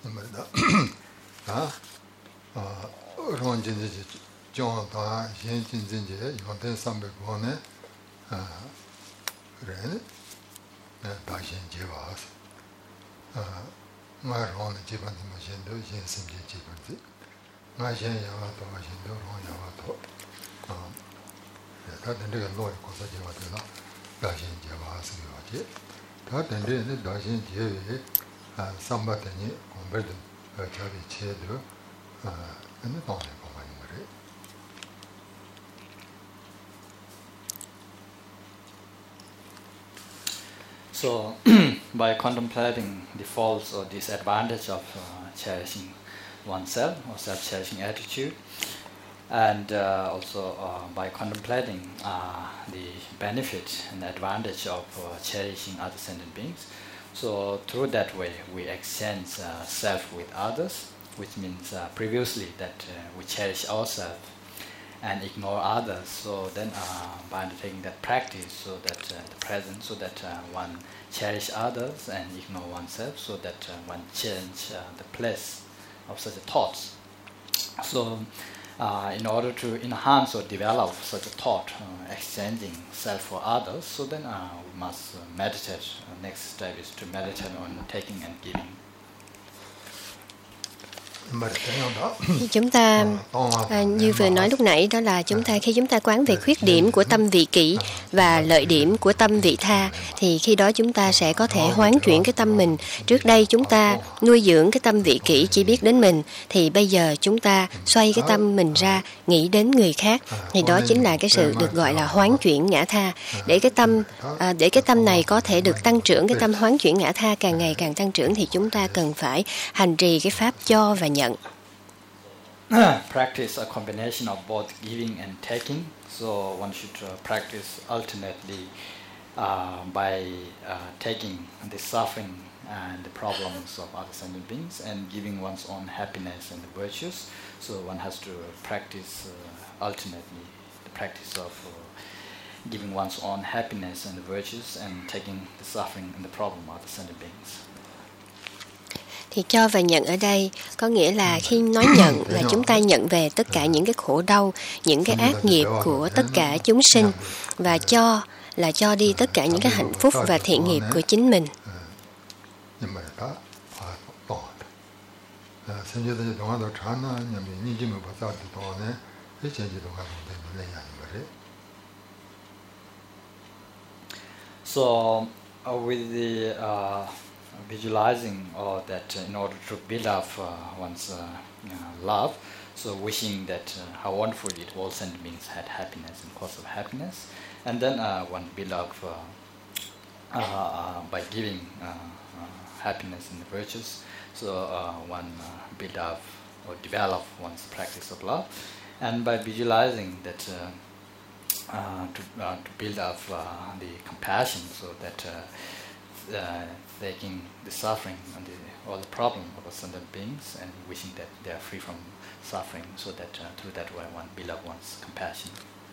nhưng mà đó ron chính trị trong đó hiện chính trị yon ten sambe con này rồi đó hiện chế vào mà ron chế bản thì mà hiện đó hiện sinh chế bản thì mà hiện nhà vào đó hiện đó ron nhà vào đó đó đến cái lối của xã chế vào đó đó hiện chế vào sự vào chế đó đến cái đó hiện chế về sambatani converted chavi chedo and the tone company. So, by contemplating the faults or disadvantage of cherishing oneself or self-cherishing attitude, and also by contemplating the benefit and advantage of cherishing other sentient beings, so through that way we exchange self with others, which means previously that we cherish ourselves and ignore others. So then by undertaking that practice, so that the present, so that one cherish others and ignore oneself, so that one change the place of such thoughts. So in order to enhance or develop such a thought, exchanging self for others, so then we must meditate. Next step is to meditate on taking and giving. Chúng ta như vừa nói lúc nãy, đó là khi chúng ta quán về khuyết điểm của tâm vị kỷ và lợi điểm của tâm vị tha, thì khi đó chúng ta sẽ có thể hoán chuyển cái tâm mình. Trước đây chúng ta nuôi dưỡng cái tâm vị kỷ chỉ biết đến mình, thì bây giờ chúng ta xoay cái tâm mình ra nghĩ đến người khác, thì đó chính là cái sự được gọi là hoán chuyển ngã tha. Để cái tâm này có thể được tăng trưởng, cái tâm hoán chuyển ngã tha càng ngày càng tăng trưởng, thì chúng ta cần phải hành trì cái pháp cho và nhận. Practice a combination of both giving and taking. So one should practice alternately by taking the suffering and the problems of other sentient beings and giving one's own happiness and the virtues. So one has to practice alternately the practice of giving one's own happiness and the virtues and taking the suffering and the problem of other sentient beings. Thì cho và nhận ở đây có nghĩa là khi nói nhận là chúng ta nhận về tất cả những cái khổ đau, những cái ác nghiệp của tất cả chúng sinh, và cho là cho đi tất cả những cái hạnh phúc và thiện nghiệp của chính mình. So with the visualizing or that in order to build up one's love, so wishing that how wonderful it all sentient beings had happiness and cause of happiness, and then one build up by giving happiness and the virtues, so one build up or develop one's practice of love, and by visualizing that to build up the compassion, so that taking the suffering and all the problem of sentient beings and wishing that they are free from suffering, so that through that way one build up one's compassion.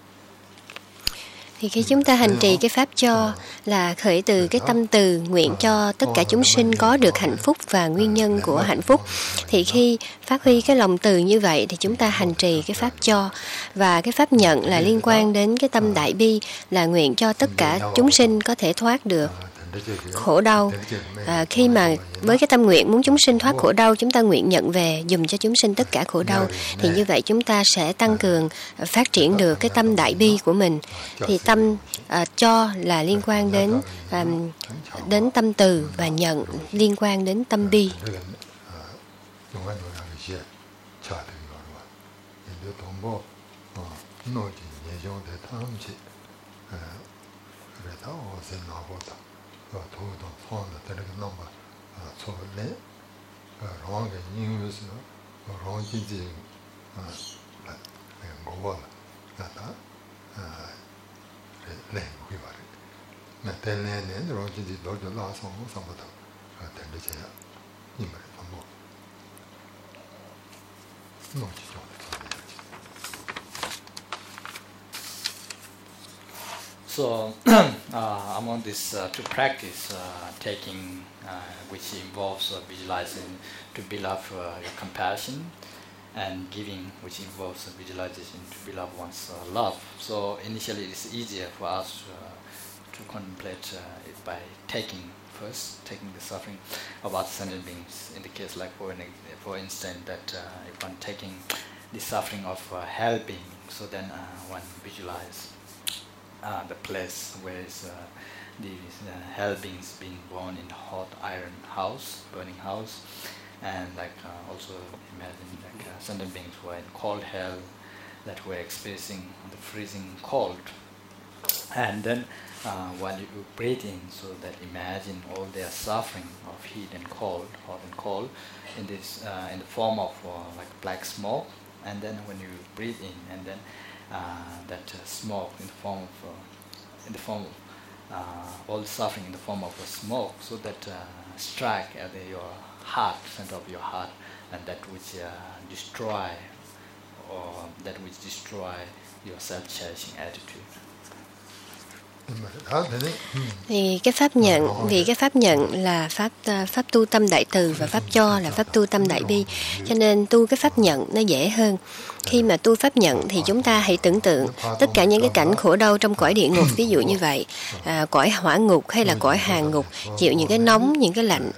Thì khi chúng ta hành trì cái pháp cho là khởi từ cái tâm từ nguyện cho tất cả chúng sinh có được hạnh phúc và nguyên nhân của hạnh phúc. Thì khi phát huy cái lòng từ như vậy thì chúng ta hành trì cái pháp cho, và cái pháp nhận là liên quan đến cái tâm đại bi, là nguyện cho tất cả chúng sinh có thể thoát được khổ đau. Khi mà với cái tâm nguyện muốn chúng sinh thoát khổ đau, chúng ta nguyện nhận về dùm cho chúng sinh tất cả khổ đau, thì như vậy chúng ta sẽ tăng cường phát triển được cái tâm đại bi của mình. Thì tâm cho là liên quan đến tâm từ, và nhận liên quan đến tâm bi. So among these two practice, taking which involves visualizing to build up your compassion, and giving which involves visualization to build up one's love. So initially it's easier for us to contemplate it by taking the suffering of other sentient beings. In the case like for instance that if one taking the suffering of hell being, so then one visualize the place where the hell beings being born in hot iron house, burning house, and also imagine sentient beings who are in cold hell that were experiencing the freezing cold, and then while you breathe in, so that imagine all their suffering of heat and cold, hot and cold, in this in the form of black smoke, and then when you breathe in, and then that smoke in the form of all the suffering in the form of a smoke, so that strike at your heart, center of your heart, and that which destroy your self-cherishing attitude. Vì cái pháp nhận là pháp tu tâm đại từ, và pháp cho là pháp tu tâm đại bi, cho nên tu cái pháp nhận nó dễ hơn. Khi mà tu pháp nhận thì chúng ta hãy tưởng tượng tất cả những cái cảnh khổ đau trong cõi địa ngục, ví dụ như vậy, cõi hỏa ngục hay là cõi hàng ngục, chịu những cái nóng, những cái lạnh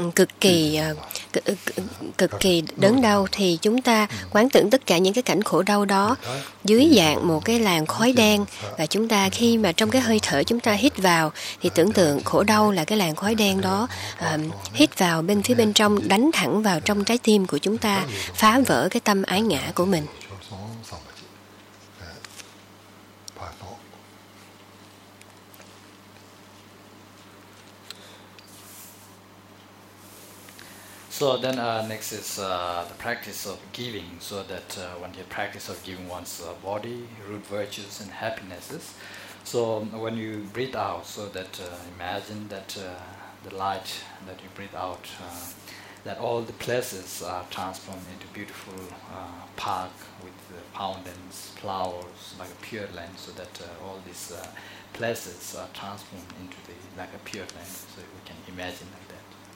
cực kỳ đớn đau, thì chúng ta quán tưởng tất cả những cái cảnh khổ đau đó dưới dạng một cái làn khói đen, và chúng ta khi mà trong cái hơi thở chúng ta hít vào thì tưởng tượng khổ đau là cái làn khói đen đó hít vào phía bên trong, đánh thẳng vào trong trái tim của chúng ta, phá vỡ cái tâm ái ngã của mình. So then next is the practice of giving, so that when you practice of giving one's body, root virtues and happinesses. So when you breathe out, so that imagine that the light that you breathe out, that all the places are transformed into beautiful park with fountains, flowers, like a pure land, so that all these places are transformed into like a pure land. So we can imagine like that.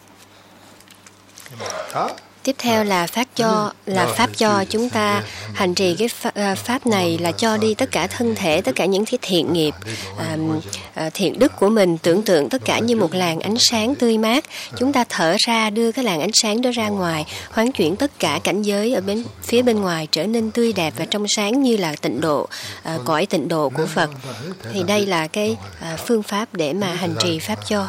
Tiếp theo là pháp cho chúng ta hành trì cái pháp này là cho đi tất cả thân thể, tất cả những cái thiện nghiệp, thiện đức của mình, tưởng tượng tất cả như một làn ánh sáng tươi mát. Chúng ta thở ra, đưa cái làn ánh sáng đó ra ngoài, hoán chuyển tất cả cảnh giới ở phía bên ngoài trở nên tươi đẹp và trong sáng như là tịnh độ, cõi tịnh độ của Phật. Thì đây là cái phương pháp để mà hành trì pháp cho.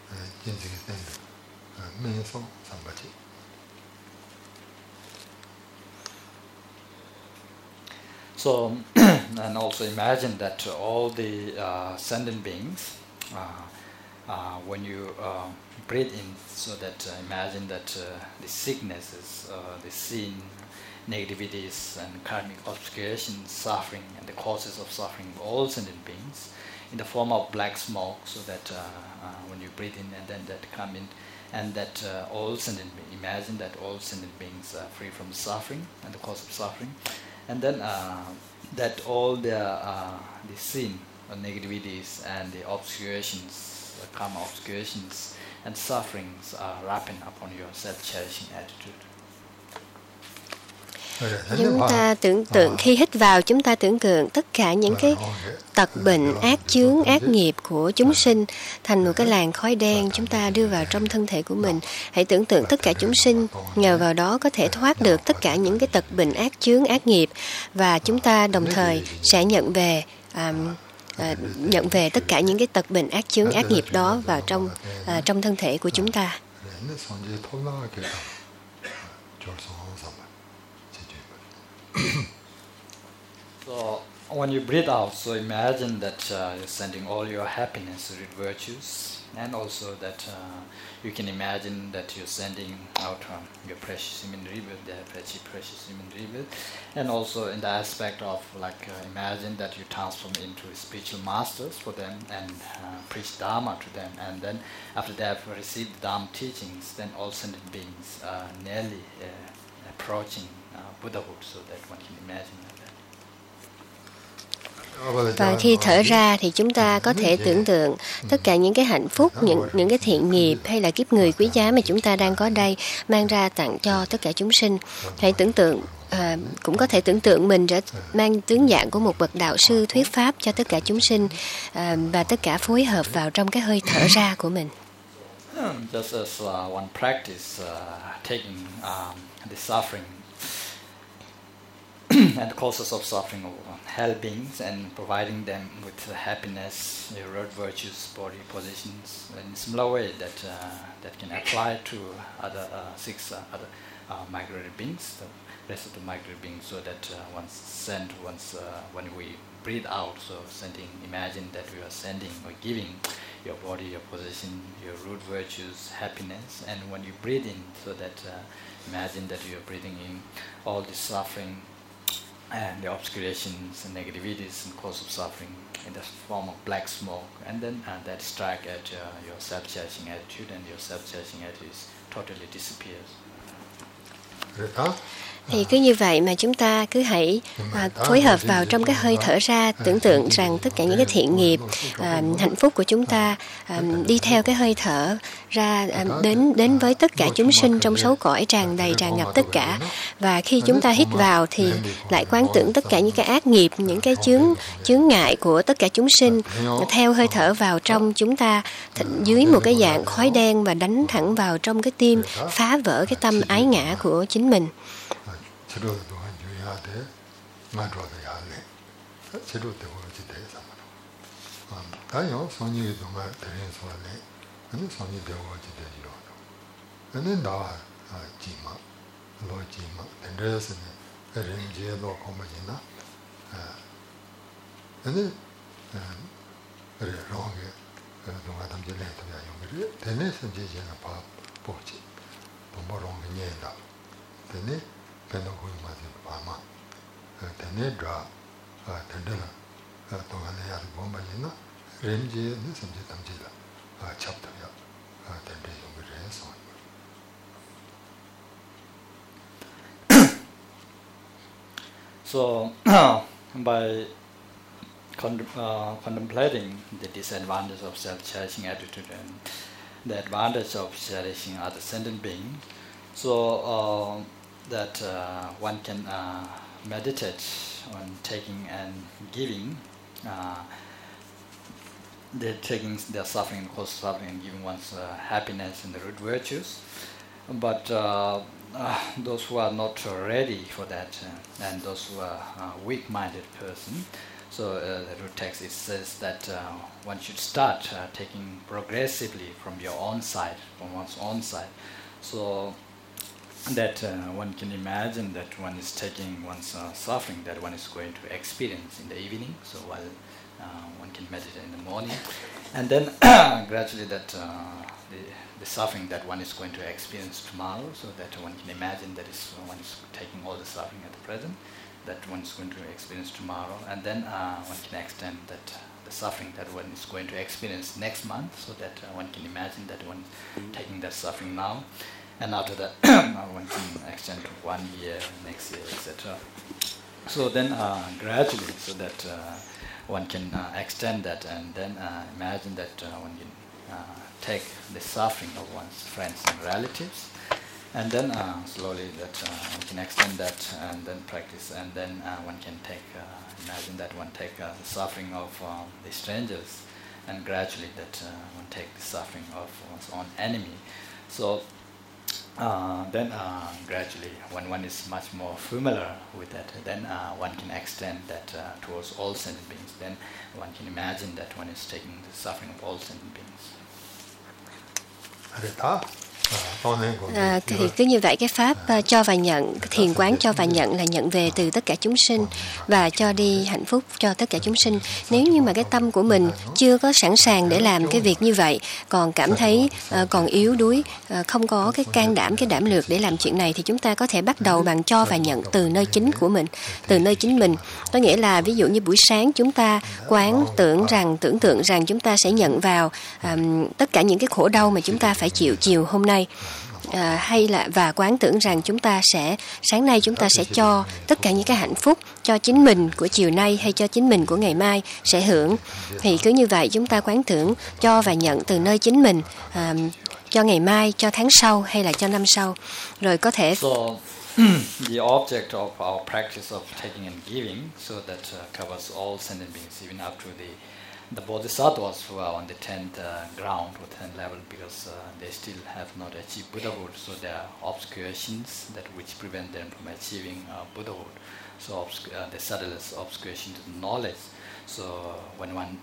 So, and also imagine that all the sentient beings, when you breathe in, so that imagine that the sicknesses, the sin, negativities, and karmic obscurations, suffering, and the causes of suffering of all sentient beings, in the form of black smoke, so that when you breathe in, and then that come in, and that all sentient beings, imagine that all sentient beings are free from suffering and the cause of suffering. And then that all the sin, or negativities, and the obscurations, the karma obscurations, and sufferings are wrapping upon your self-cherishing attitude. Chúng ta tưởng tượng khi hít vào, chúng ta tưởng tượng tất cả những cái tật bệnh, ác chướng, ác nghiệp của chúng sinh thành một cái làn khói đen chúng ta đưa vào trong thân thể của mình. Hãy tưởng tượng tất cả chúng sinh nhờ vào đó có thể thoát được tất cả những cái tật bệnh, ác chướng, ác nghiệp, và chúng ta đồng thời sẽ nhận về tất cả những cái tật bệnh, ác chướng, ác nghiệp đó vào trong thân thể của chúng ta. So when you breathe out, so imagine that you're sending all your happiness, root virtues, and also that you can imagine that you're sending out your precious human rebirth, their precious human rebirth, and also in the aspect of imagine that you transform into spiritual masters for them and preach Dharma to them, and then after they have received Dharma teachings, then all sentient beings are nearly approaching Buddhahood, so that one can imagine like that. Và khi thở ra thì chúng ta có thể tưởng tượng tất cả những cái hạnh phúc, những cái thiện nghiệp hay là kiếp người quý giá mà chúng ta đang có đây mang ra tặng cho tất cả chúng sinh. Hãy tưởng tượng, cũng có thể tưởng tượng mình mang tướng dạng của một bậc đạo sư thuyết pháp cho tất cả chúng sinh, và tất cả phối hợp vào trong cái hơi thở ra của mình. Just as one practice taking the suffering and the causes of suffering of hell beings and providing them with happiness, road virtues, body positions, in similar way that can apply to other other migratory beings, the rest of the migratory beings, so that when we breathe out, so sending, imagine that we are sending or giving your body, your position, your root virtues, happiness, and when you breathe in, so that imagine that you are breathing in all the suffering and the obscurations and negativities and cause of suffering in the form of black smoke, and then that strike at your self-cherishing attitude, and your self-cherishing attitude totally disappears. Thì cứ như vậy mà chúng ta cứ hãy phối hợp vào trong cái hơi thở ra, tưởng tượng rằng tất cả những cái thiện nghiệp, hạnh phúc của chúng ta đi theo cái hơi thở ra đến với tất cả chúng sinh trong sáu cõi, tràn đầy, tràn ngập tất cả. Và khi chúng ta hít vào thì lại quán tưởng tất cả những cái ác nghiệp, những cái chướng ngại của tất cả chúng sinh theo hơi thở vào trong chúng ta dưới một cái dạng khói đen, và đánh thẳng vào trong cái tim, phá vỡ cái tâm ái ngã của chính mình. So, by contemplating the disadvantage of self-cherishing attitude and the advantage of cherishing other sentient beings, so that one can meditate on taking and giving, taking their suffering and cause suffering, and giving one's happiness and the root virtues. But those who are not ready for that, and those who are weak-minded person, so the root text, it says that one should start taking progressively from your own side, from one's own side, so that one can imagine that one is taking one's suffering that one is going to experience in the evening, so while one can meditate in the morning, and then gradually that the suffering that one is going to experience tomorrow, so that one can imagine that one is taking all the suffering at the present, that one is going to experience tomorrow, and then one can extend that the suffering that one is going to experience next month, so that one can imagine that one is taking that suffering now, and after that one can extend to 1 year, next year, etc. So then gradually, so that one can extend that, and then imagine that one can take the suffering of one's friends and relatives, and then slowly that one can extend that, and then practice, and then one can take, imagine that one take the suffering of the strangers, and gradually that one take the suffering of one's own enemy. So then gradually, when one is much more familiar with that, then one can extend that towards all sentient beings. Then one can imagine that one is taking the suffering of all sentient beings. Thì cứ như vậy, cái pháp cho và nhận, thiền quán cho và nhận là nhận về từ tất cả chúng sinh và cho đi hạnh phúc cho tất cả chúng sinh. Nếu như mà cái tâm của mình chưa có sẵn sàng để làm cái việc như vậy, còn cảm thấy còn yếu đuối, không có cái can đảm, cái đảm lược để làm chuyện này, thì chúng ta có thể bắt đầu bằng cho và nhận từ nơi chính của mình, từ nơi chính mình. Có nghĩa là ví dụ như buổi sáng chúng ta tưởng tượng rằng chúng ta sẽ nhận vào tất cả những cái khổ đau mà chúng ta phải chịu chiều hôm nay. hay là và quán tưởng rằng sáng nay chúng ta sẽ cho tất cả những cái hạnh phúc cho chính mình của chiều nay hay cho chính mình của ngày mai sẽ hưởng. Thì cứ như vậy chúng ta quán tưởng cho và nhận từ nơi chính mình, cho ngày mai, cho tháng sau hay là cho năm sau, rồi có thể. The object of our practice of taking and giving, so that covers all sentient beings, even up to the bodhisattvas who are on the 10th ground or 10th level, because they still have not achieved Buddhahood, so there are obscurations that which prevent them from achieving Buddhahood. So the subtlest obscuration to the knowledge. So when one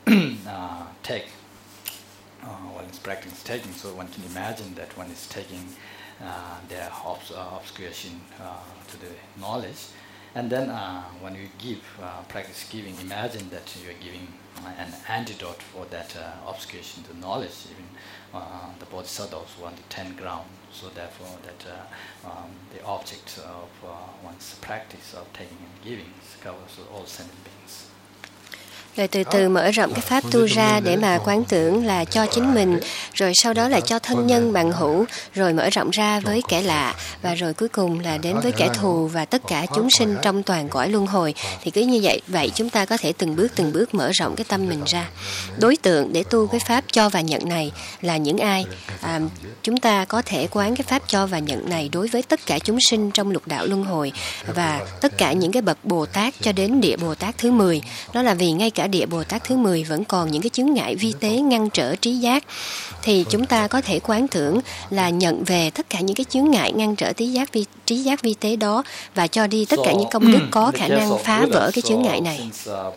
one is practicing taking, so one can imagine that one is taking their obscuration to the knowledge, and then when you give, practice giving, imagine that you are giving an antidote for that obscuration to knowledge, even the bodhisattvas who are on the 10th ground. So therefore that the object of one's practice of taking and giving covers all sentient beings. Rồi từ từ mở rộng cái pháp tu ra để mà quán tưởng là cho chính mình, rồi sau đó là cho thân nhân bằng hữu, rồi mở rộng ra với kẻ lạ, và rồi cuối cùng là đến với kẻ thù và tất cả chúng sinh trong toàn cõi luân hồi. Thì cứ như vậy chúng ta có thể từng bước mở rộng cái tâm mình ra. Đối tượng để tu cái pháp cho và nhận này là những ai? Chúng ta có thể quán cái pháp cho và nhận này đối với tất cả chúng sinh trong lục đạo luân hồi và tất cả những cái bậc Bồ Tát cho đến địa Bồ Tát thứ 10. Đó là vì ngay cả địa Bồ Tát thứ 10 vẫn còn những cái chướng ngại vi tế ngăn trở trí giác, thì chúng ta có thể quán tưởng là nhận về tất cả những cái chướng ngại ngăn trở trí giác vi tế đó và cho đi tất cả những công đức có khả năng phá vỡ cái chướng ngại này.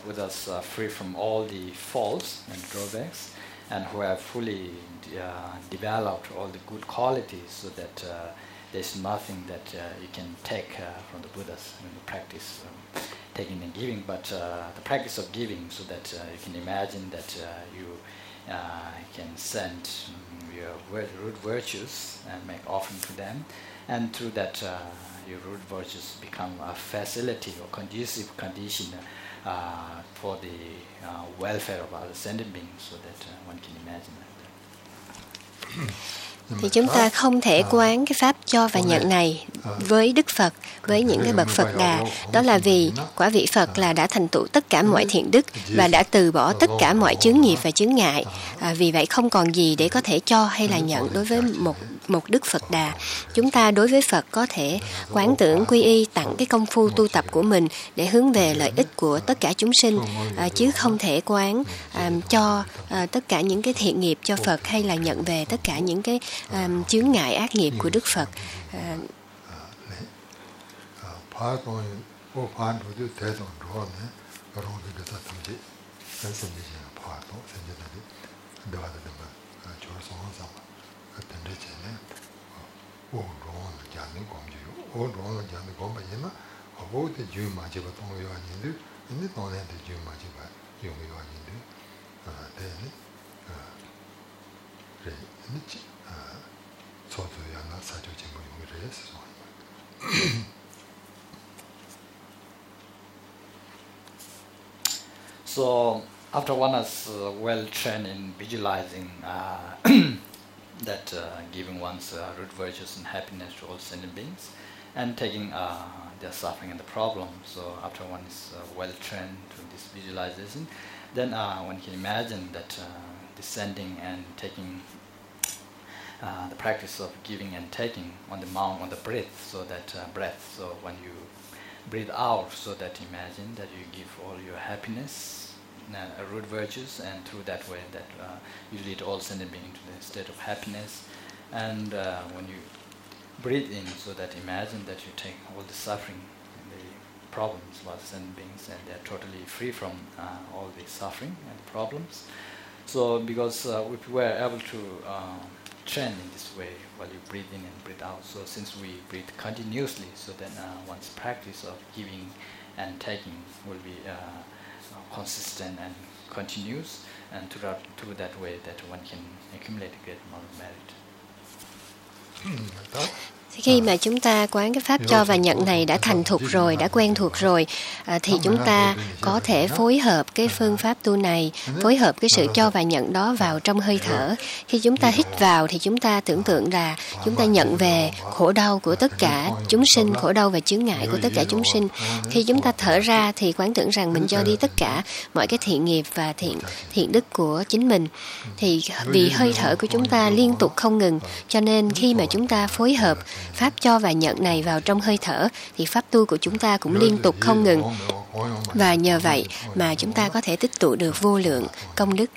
And who have fully developed all the good qualities, so that there's nothing that you can take from the Buddhas in the practice taking and giving, but the practice of giving, so that you can imagine that you can send your root virtues and make offering to them, and through that your root virtues become a facility or conducive condition for the welfare of other sentient beings, so that one can imagine that. Thì chúng ta không thể quán cái pháp cho và nhận này với Đức Phật, với những cái bậc Phật Đà. Đó là vì quả vị Phật là đã thành tựu tất cả mọi thiện đức và đã từ bỏ tất cả mọi chướng nghiệp và chướng ngại. Vì vậy không còn gì để có thể cho hay là nhận đối với một Đức Phật Đà. Chúng ta đối với Phật có thể quán tưởng quy y, tặng cái công phu tu tập của mình để hướng về lợi ích của tất cả chúng sinh, chứ không thể quán cho tất cả những cái thiện nghiệp cho Phật hay là nhận về tất cả những cái chướng ngại ác nghiệp của Đức Phật. So after one is well trained in visualizing that giving one's root virtues and happiness to all sentient beings, and taking their suffering and the problem. So after one is well trained to this visualization, then one can imagine that descending and taking the practice of giving and taking on the mount, on the breath, so that breath. So when you breathe out, so that imagine that you give all your happiness, root virtues, and through that way that you lead all sentient beings into the state of happiness. And when you breathe in, so that imagine that you take all the suffering and the problems about the sentient beings, and they're totally free from all the suffering and the problems. So because if we were able to train in this way while you breathe in and breathe out, so since we breathe continuously, so then one's practice of giving and taking will be consistent and continuous, and through that way that one can accumulate a great amount of merit. Khi mà chúng ta quán cái pháp cho và nhận này đã thành thục rồi, đã quen thuộc rồi, thì chúng ta có thể phối hợp cái phương pháp tu này, phối hợp cái sự cho và nhận đó vào trong hơi thở. Khi chúng ta hít vào thì chúng ta tưởng tượng là chúng ta nhận về khổ đau của tất cả chúng sinh, khổ đau và chướng ngại của tất cả chúng sinh. Khi chúng ta thở ra thì quán tưởng rằng mình cho đi tất cả mọi cái thiện nghiệp và thiện đức của chính mình. Thì vì hơi thở của chúng ta liên tục không ngừng, cho nên khi mà chúng ta phối hợp pháp cho và nhận này vào trong hơi thở thì pháp tu của chúng ta cũng liên tục không ngừng. Và nhờ vậy mà chúng ta có thể tích tụ được vô lượng công đức.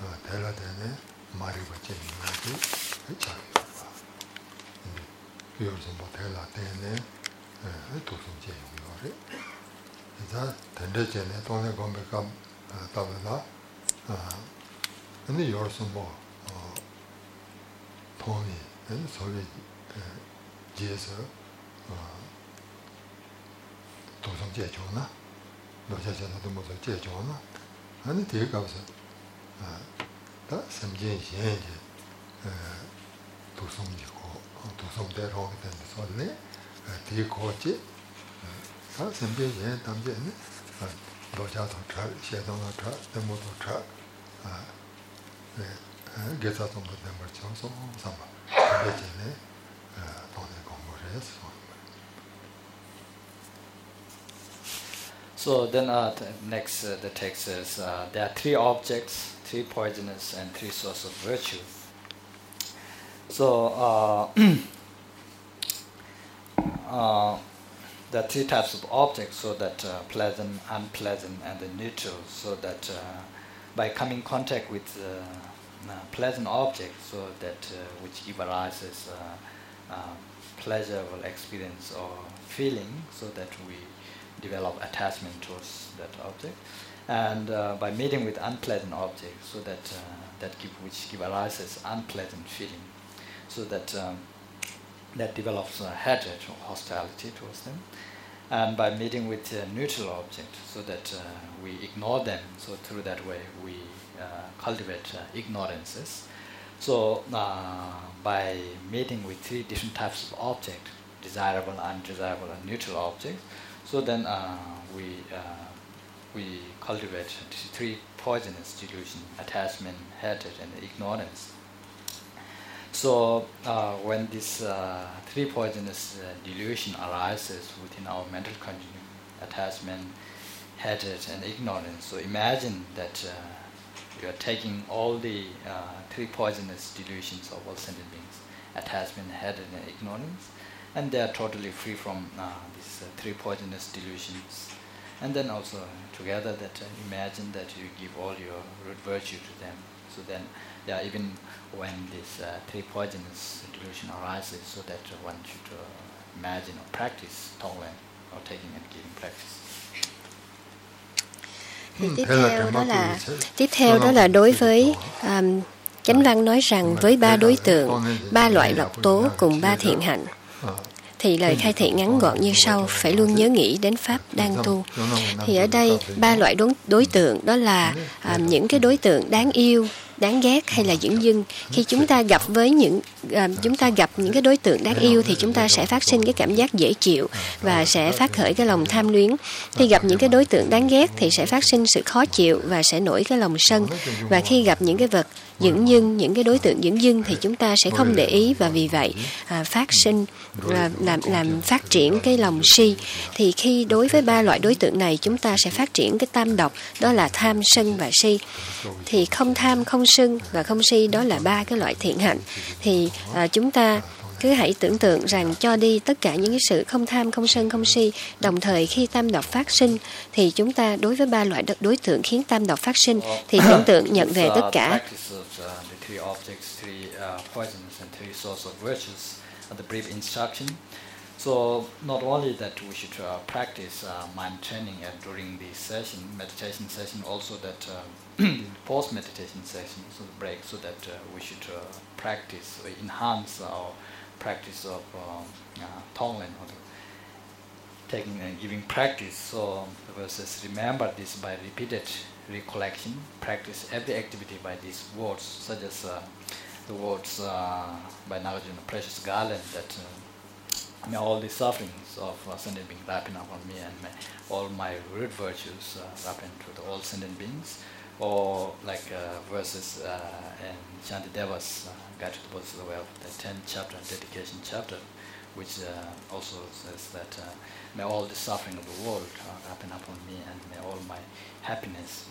지에서 도성 제조나 노자자도 모두 제조나 아니 뒤에 가서 다 섬진시에 도성이고 도성대로 된 소리 뒤에 거지 다 섬진시에 담제는 노자도 잘 시도나 잘 모두 잘 계산도 된 거죠. 삼바 그게네 So then next the text says there are 3 objects, 3 poisonous and 3 sources of virtue. So there are 3 types of objects, so that pleasant, unpleasant and the neutral, so that by coming in contact with pleasant objects, so that which give arises pleasurable experience or feeling, so that we develop attachment towards that object, and by meeting with unpleasant objects, so that which give arises unpleasant feeling, so that that develops hatred or hostility towards them, and by meeting with neutral objects, so that we ignore them. So through that way we cultivate ignorances. So by meeting with 3 different types of objects, desirable, undesirable, and neutral objects, so then we cultivate 3 poisonous delusions: attachment, hatred, and ignorance. So when this 3 poisonous delusion arises within our mental continuum, attachment, hatred, and ignorance, so imagine that you are taking all the 3 poisonous delusions of all sentient beings, attachment, hatred, and ignorance, and they are totally free from these 3 poisonous delusions. And then also together that imagine that you give all your root virtue to them. So then, even when this 3 poisonous delusion arises, so that one should imagine or practice Tonglen, or taking and giving practice. Thì tiếp theo đó là đối với Chánh Văn nói rằng với 3 đối tượng, 3 loại độc tố cùng 3 thiện hạnh, thì lời khai thị ngắn gọn như sau: phải luôn nhớ nghĩ đến pháp đang tu. Thì ở đây 3 loại đối tượng đó là những cái đối tượng đáng yêu, đáng ghét hay là dửng dưng. Khi chúng ta gặp những cái đối tượng đáng yêu thì chúng ta sẽ phát sinh cái cảm giác dễ chịu và sẽ phát khởi cái lòng tham luyến. Khi gặp những cái đối tượng đáng ghét thì sẽ phát sinh sự khó chịu và sẽ nổi cái lòng sân. Và khi gặp những cái vật dửng dưng, những cái đối tượng dửng dưng thì chúng ta sẽ không để ý, và vì vậy phát sinh làm phát triển cái lòng si. Thì khi đối với 3 loại đối tượng này, chúng ta sẽ phát triển cái tam độc, đó là tham, sân và si. Thì không tham, không sân và không si, đó là 3 cái loại thiện hạnh. Thì chúng ta cứ hãy tưởng tượng rằng cho đi tất cả những cái sự không tham, không sân, không si. Đồng thời khi tam độc phát sinh thì chúng ta đối với 3 loại đối tượng khiến tam độc phát sinh thì tưởng tượng nhận về tất cả. So not only that we should practice mind training during the session, meditation session, also that post-meditation session, so the break, so that we should practice, enhance our practice of Tonglen, or taking and giving practice. So the verse says, remember this by repeated recollection, practice every activity by these words, such as the words by Nagarjuna, precious garland, that may all the sufferings of sentient beings ripen upon me, and may all my root virtues ripen to all sentient beings. Or like verses in Shantidevas Guide to the Bodhisattva Way of the 10th chapter, dedication chapter, which also says that may all the suffering of the world ripen upon me, and may all my happiness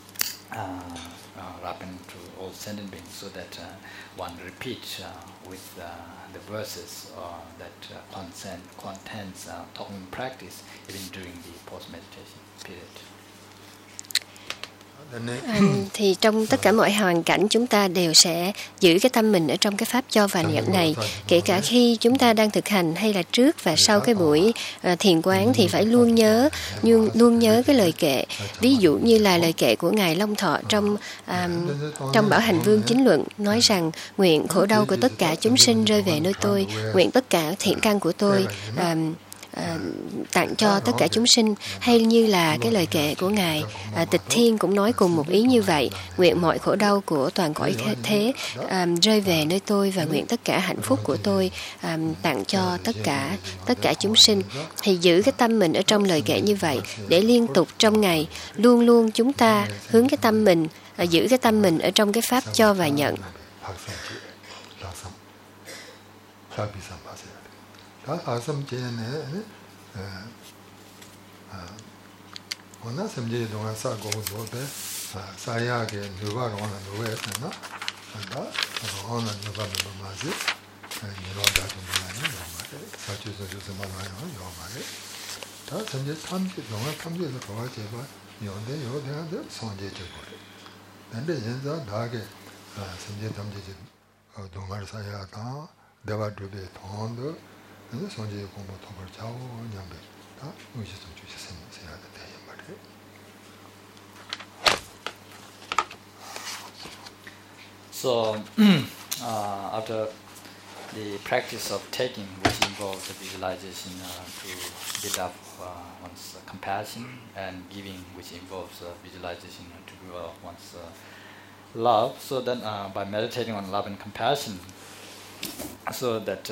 ripen to all sentient beings, so that one repeats with the verses that contains talking practice even during the post-meditation period. Thì trong tất cả mọi hoàn cảnh chúng ta đều sẽ giữ cái tâm mình ở trong cái pháp cho và nhận này, kể cả khi chúng ta đang thực hành hay là trước và sau cái buổi thiền quán, thì phải luôn nhớ cái lời kệ. Ví dụ như là lời kệ của Ngài Long Thọ trong Bảo Hành Vương Chính Luận nói rằng: nguyện khổ đau của tất cả chúng sinh rơi về nơi tôi, nguyện tất cả thiện căn của tôi tặng cho tất cả chúng sinh. Hay như là cái lời kệ của Ngài Tịch Thiên cũng nói cùng một ý như vậy: nguyện mọi khổ đau của toàn cõi thế rơi về nơi tôi, và nguyện tất cả hạnh phúc của tôi tặng cho tất cả chúng sinh. Thì giữ cái tâm mình ở trong lời kệ như vậy, để liên tục trong ngày luôn luôn chúng ta hướng cái tâm mình, giữ cái tâm mình ở trong cái pháp cho và nhận. 다 아섬제네 오나 섬제 동안 싸고 도데 사야게 누바가 오나 누에스나 다 오나 누바는 뭐마지 이런다 좀 많이 요마게 사주서 말아요 요마게 다 섬제 탐지 동안 탐지에서 거가 제발 요데 요데한테 손제 줘버려 근데 인자 나게 섬제 탐지 동안 사야다 내가 두베 돈도 손제 공부 도벌 자오 냠베 다 의식 좀 주셨으면 해야 돼 말이에요. So after the practice of taking, which involves the visualization to build up one's compassion, and giving, which involves visualization to build up one's love, so then by meditating on love and compassion, so that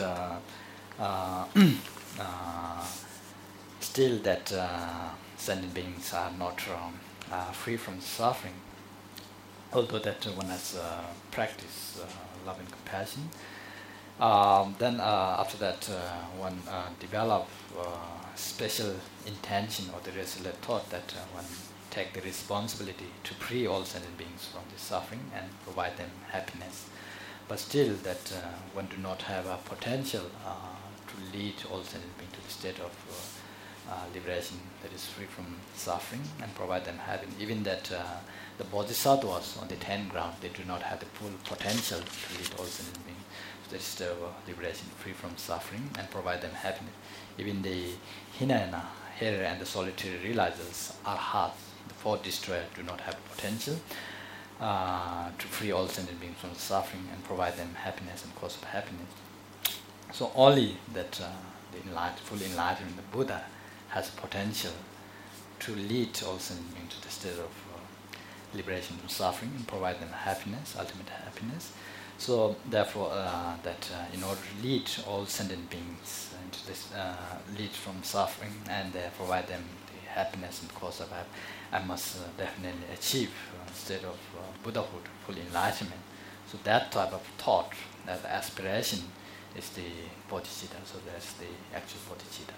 still that sentient beings are not free from suffering, although that one has practiced love and compassion. Then after that one develop special intention or the resolute thought that one take the responsibility to free all sentient beings from the suffering and provide them happiness. But still that one do not have a potential to lead all sentient beings to the state of liberation that is free from suffering and provide them happiness. Even that the bodhisattvas on the 10th ground, they do not have the full potential to lead all sentient beings to the state of liberation free from suffering and provide them happiness. Even the Hinayana, Hera and the solitary realizers, Arhats, the fourth destroyer, do not have potential to free all sentient beings from suffering and provide them happiness and cause of happiness. So only that the full enlightenment, the Buddha, has potential to lead all sentient beings to the state of liberation from suffering and provide them happiness, ultimate happiness. So therefore, in order to lead all sentient beings into this, lead from suffering and provide them the happiness and cause of happiness, I must definitely achieve a state of Buddhahood, full enlightenment. So that type of thought, that aspiration, is the bodhicitta. So that's the actual bodhicitta.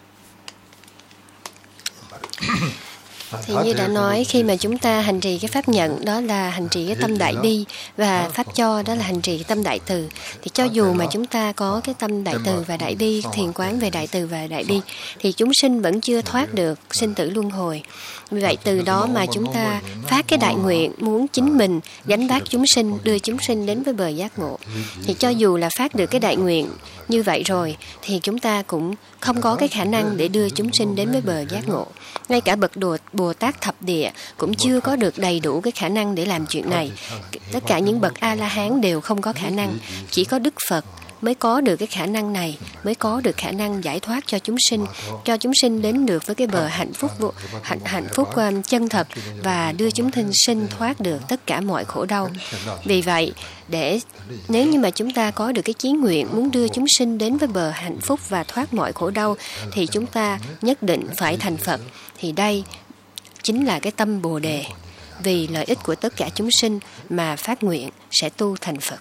Thì như đã nói, khi mà chúng ta hành trì cái pháp nhận, đó là hành trì cái tâm đại bi, và pháp cho, đó là hành trì cái tâm đại từ. Thì cho dù mà chúng ta có cái tâm đại từ và đại bi, thiền quán về đại từ và đại bi, thì chúng sinh vẫn chưa thoát được sinh tử luân hồi. Vì vậy từ đó mà chúng ta phát cái đại nguyện muốn chính mình gánh vác chúng sinh, đưa chúng sinh đến với bờ giác ngộ. Thì cho dù là phát được cái đại nguyện như vậy rồi, thì chúng ta cũng không có cái khả năng để đưa chúng sinh đến với bờ giác ngộ. Ngay cả bậc Bồ Tát thập địa cũng chưa có được đầy đủ cái khả năng để làm chuyện này. Tất cả những bậc A-la-hán đều không có khả năng. Chỉ có Đức Phật mới có được cái khả năng này, mới có được khả năng giải thoát cho chúng sinh đến được với cái bờ hạnh phúc chân thật và đưa chúng sinh thoát được tất cả mọi khổ đau. Vì vậy, nếu như mà chúng ta có được cái chí nguyện muốn đưa chúng sinh đến với bờ hạnh phúc và thoát mọi khổ đau, thì chúng ta nhất định phải thành Phật. Thì đây chính là cái tâm Bồ Đề, vì lợi ích của tất cả chúng sinh mà phát nguyện sẽ tu thành Phật.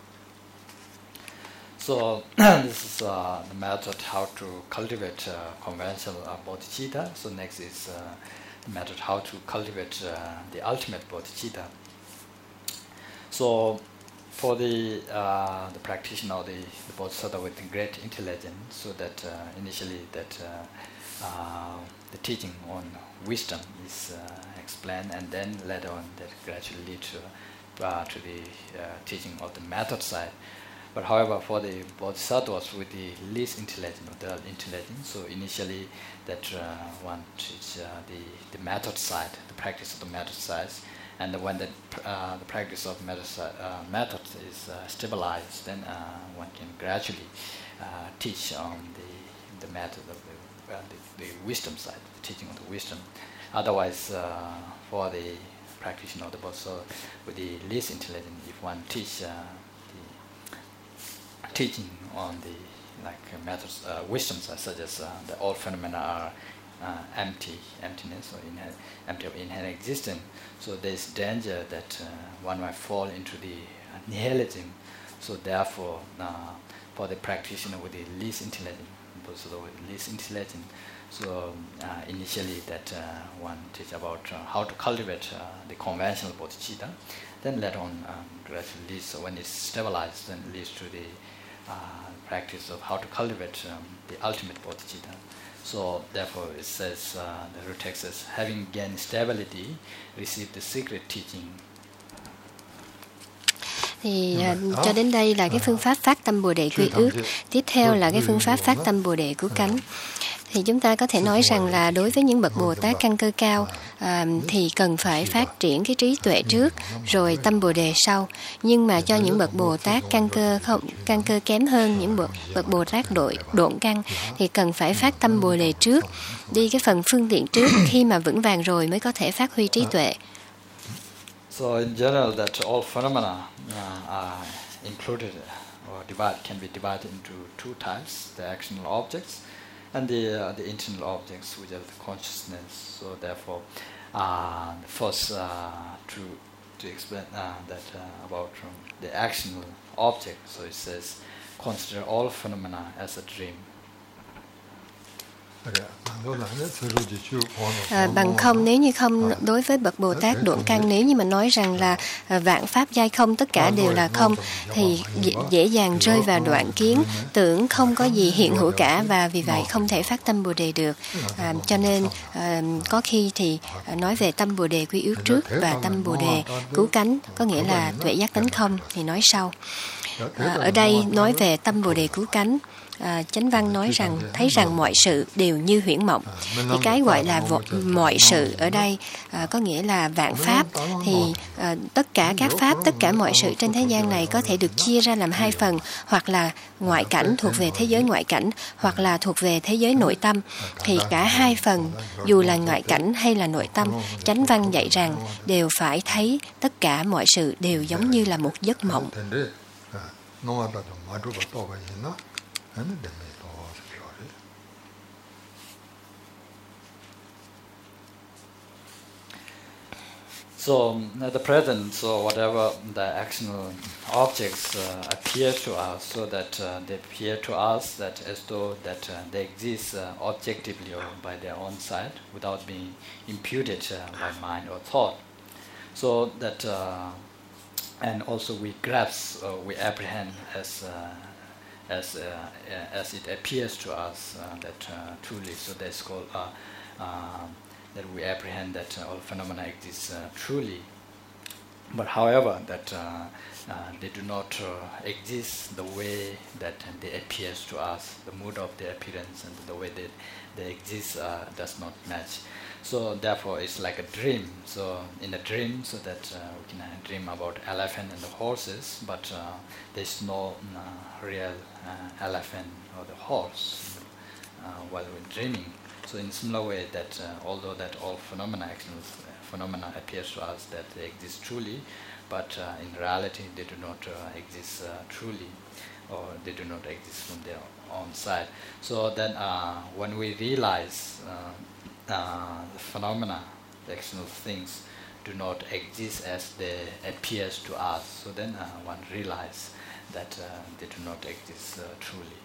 So this is the method how to cultivate conventional bodhicitta. So next is the method how to cultivate the ultimate bodhicitta. So for the practitioner of the bodhisattva with great intelligence, so that initially that the teaching on wisdom is explained, and then later on that gradually leads to the teaching of the method side. But however, for the bodhisattvas with the least intelligence, or the intelligence, so initially that one teaches the method side, the practice of the method side, and when the practice of method is stabilized, then one can gradually teach on the method of the wisdom side, the teaching of the wisdom. Otherwise, for the practitioner of the bodhisattva with the least intelligence, if one teach teaching on the methods, wisdom side, such as the all phenomena are emptiness or empty of inherent existence. So there is danger that one might fall into the nihilism. So therefore, for the practitioner with the least intelligent, so initially that one teach about how to cultivate the conventional bodhicitta. Then later on, gradually leads, so when it's stabilized, then leads to the practice of how to cultivate the ultimate bodhicitta. So therefore it says, the root text says, having gained stability, receive the secret teaching. Thì cho đến đây là cái phương pháp phát tâm Bồ Đề quy ước. Tiếp theo là cái phương pháp phát tâm Bồ Đề cứu cánh. Thì chúng ta có thể nói rằng là đối với những bậc Bồ Tát căn cơ cao thì cần phải phát triển cái trí tuệ trước, rồi tâm Bồ Đề sau. Nhưng mà cho những bậc Bồ Tát căn cơ kém hơn, những bậc Bồ Tát độn căn, thì cần phải phát tâm Bồ Đề trước, đi cái phần phương tiện trước, khi mà vững vàng rồi mới có thể phát huy trí tuệ. So in general, that all phenomena are included or can be divided into two types: the actional objects and the internal objects, which are the consciousness. So therefore, first to explain that about the actional object. So it says, consider all phenomena as a dream. Bằng không, nếu như không, đối với bậc Bồ Tát độn căn, nếu như mà nói rằng là vạn pháp giai không, tất cả đều là không, thì dễ dàng rơi vào đoạn kiến, tưởng không có gì hiện hữu cả, và vì vậy không thể phát tâm Bồ Đề được. Cho nên có khi thì nói về tâm Bồ Đề quy ước trước, và tâm Bồ Đề cứu cánh, có nghĩa là tuệ giác tánh không, thì nói sau. Ở đây nói về tâm Bồ Đề cứu cánh. Chánh văn nói rằng thấy rằng mọi sự đều như huyễn mộng. Thì cái gọi là mọi sự ở đây có nghĩa là vạn pháp. Thì tất cả các pháp, tất cả mọi sự trên thế gian này có thể được chia ra làm hai phần, hoặc là ngoại cảnh thuộc về thế giới ngoại cảnh, hoặc là thuộc về thế giới nội tâm. Thì cả hai phần, dù là ngoại cảnh hay là nội tâm, chánh văn dạy rằng đều phải thấy tất cả mọi sự đều giống như là một giấc mộng. So at the present, so whatever the actional objects appear to us, so that they appear to us that as though that they exist objectively or by their own side, without being imputed by mind or thought. So that and also we grasp, we apprehend as it appears to us that truly. So that's called that we apprehend that all phenomena exist truly. But however, that they do not exist the way that they appear to us. The mood of their appearance and the way they exist does not match. So therefore, it's like a dream. So in a dream, so that we can dream about elephant and the horses, but there's no real elephant or the horse while we're dreaming. So in similar way, that although that all phenomena appears to us that they exist truly, but in reality they do not exist truly, or they do not exist from their own side. So then when we realize the phenomena, the external things, do not exist as they appear to us, so then one realizes that they do not exist truly.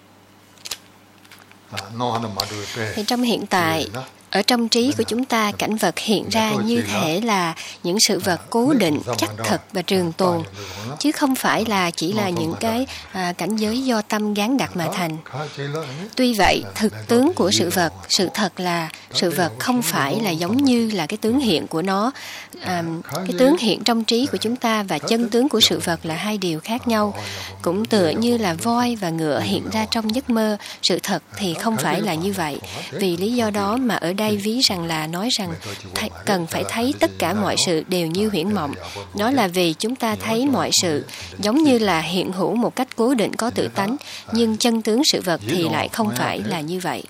Thì trong hiện tại, ở trong trí của chúng ta, cảnh vật hiện ra như thể là những sự vật cố định, chắc thật và trường tồn, chứ không phải là chỉ là những cái cảnh giới do tâm gán đặt mà thành. Tuy vậy, thực tướng của sự vật, sự thật là sự vật không phải là giống như là cái tướng hiện của nó. Cái tướng hiện trong trí của chúng ta và chân tướng của sự vật là hai điều khác nhau. Cũng tựa như là voi và ngựa hiện ra trong giấc mơ, sự thật thì không phải là như vậy. Vì lý do đó mà ở đây ví rằng là nói rằng cần phải thấy tất cả mọi sự đều như huyễn mộng. Đó là vì chúng ta thấy mọi sự giống như là hiện hữu một cách cố định có tự tánh, nhưng chân tướng sự vật thì lại không phải là như vậy.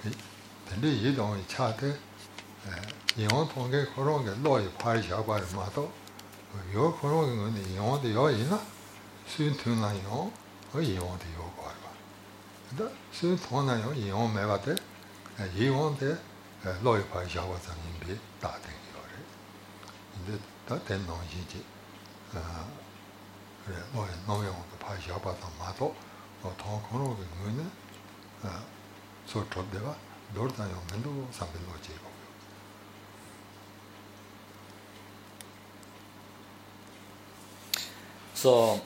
loi pai xiao wa zang yin bi da deng yo re. Yin da den nong yin ji re loi nong yong de pai xiao ba zang ma do o tong kong ro ge ngue ne so chop de ba dor da yong men do sang bi lo ji go. So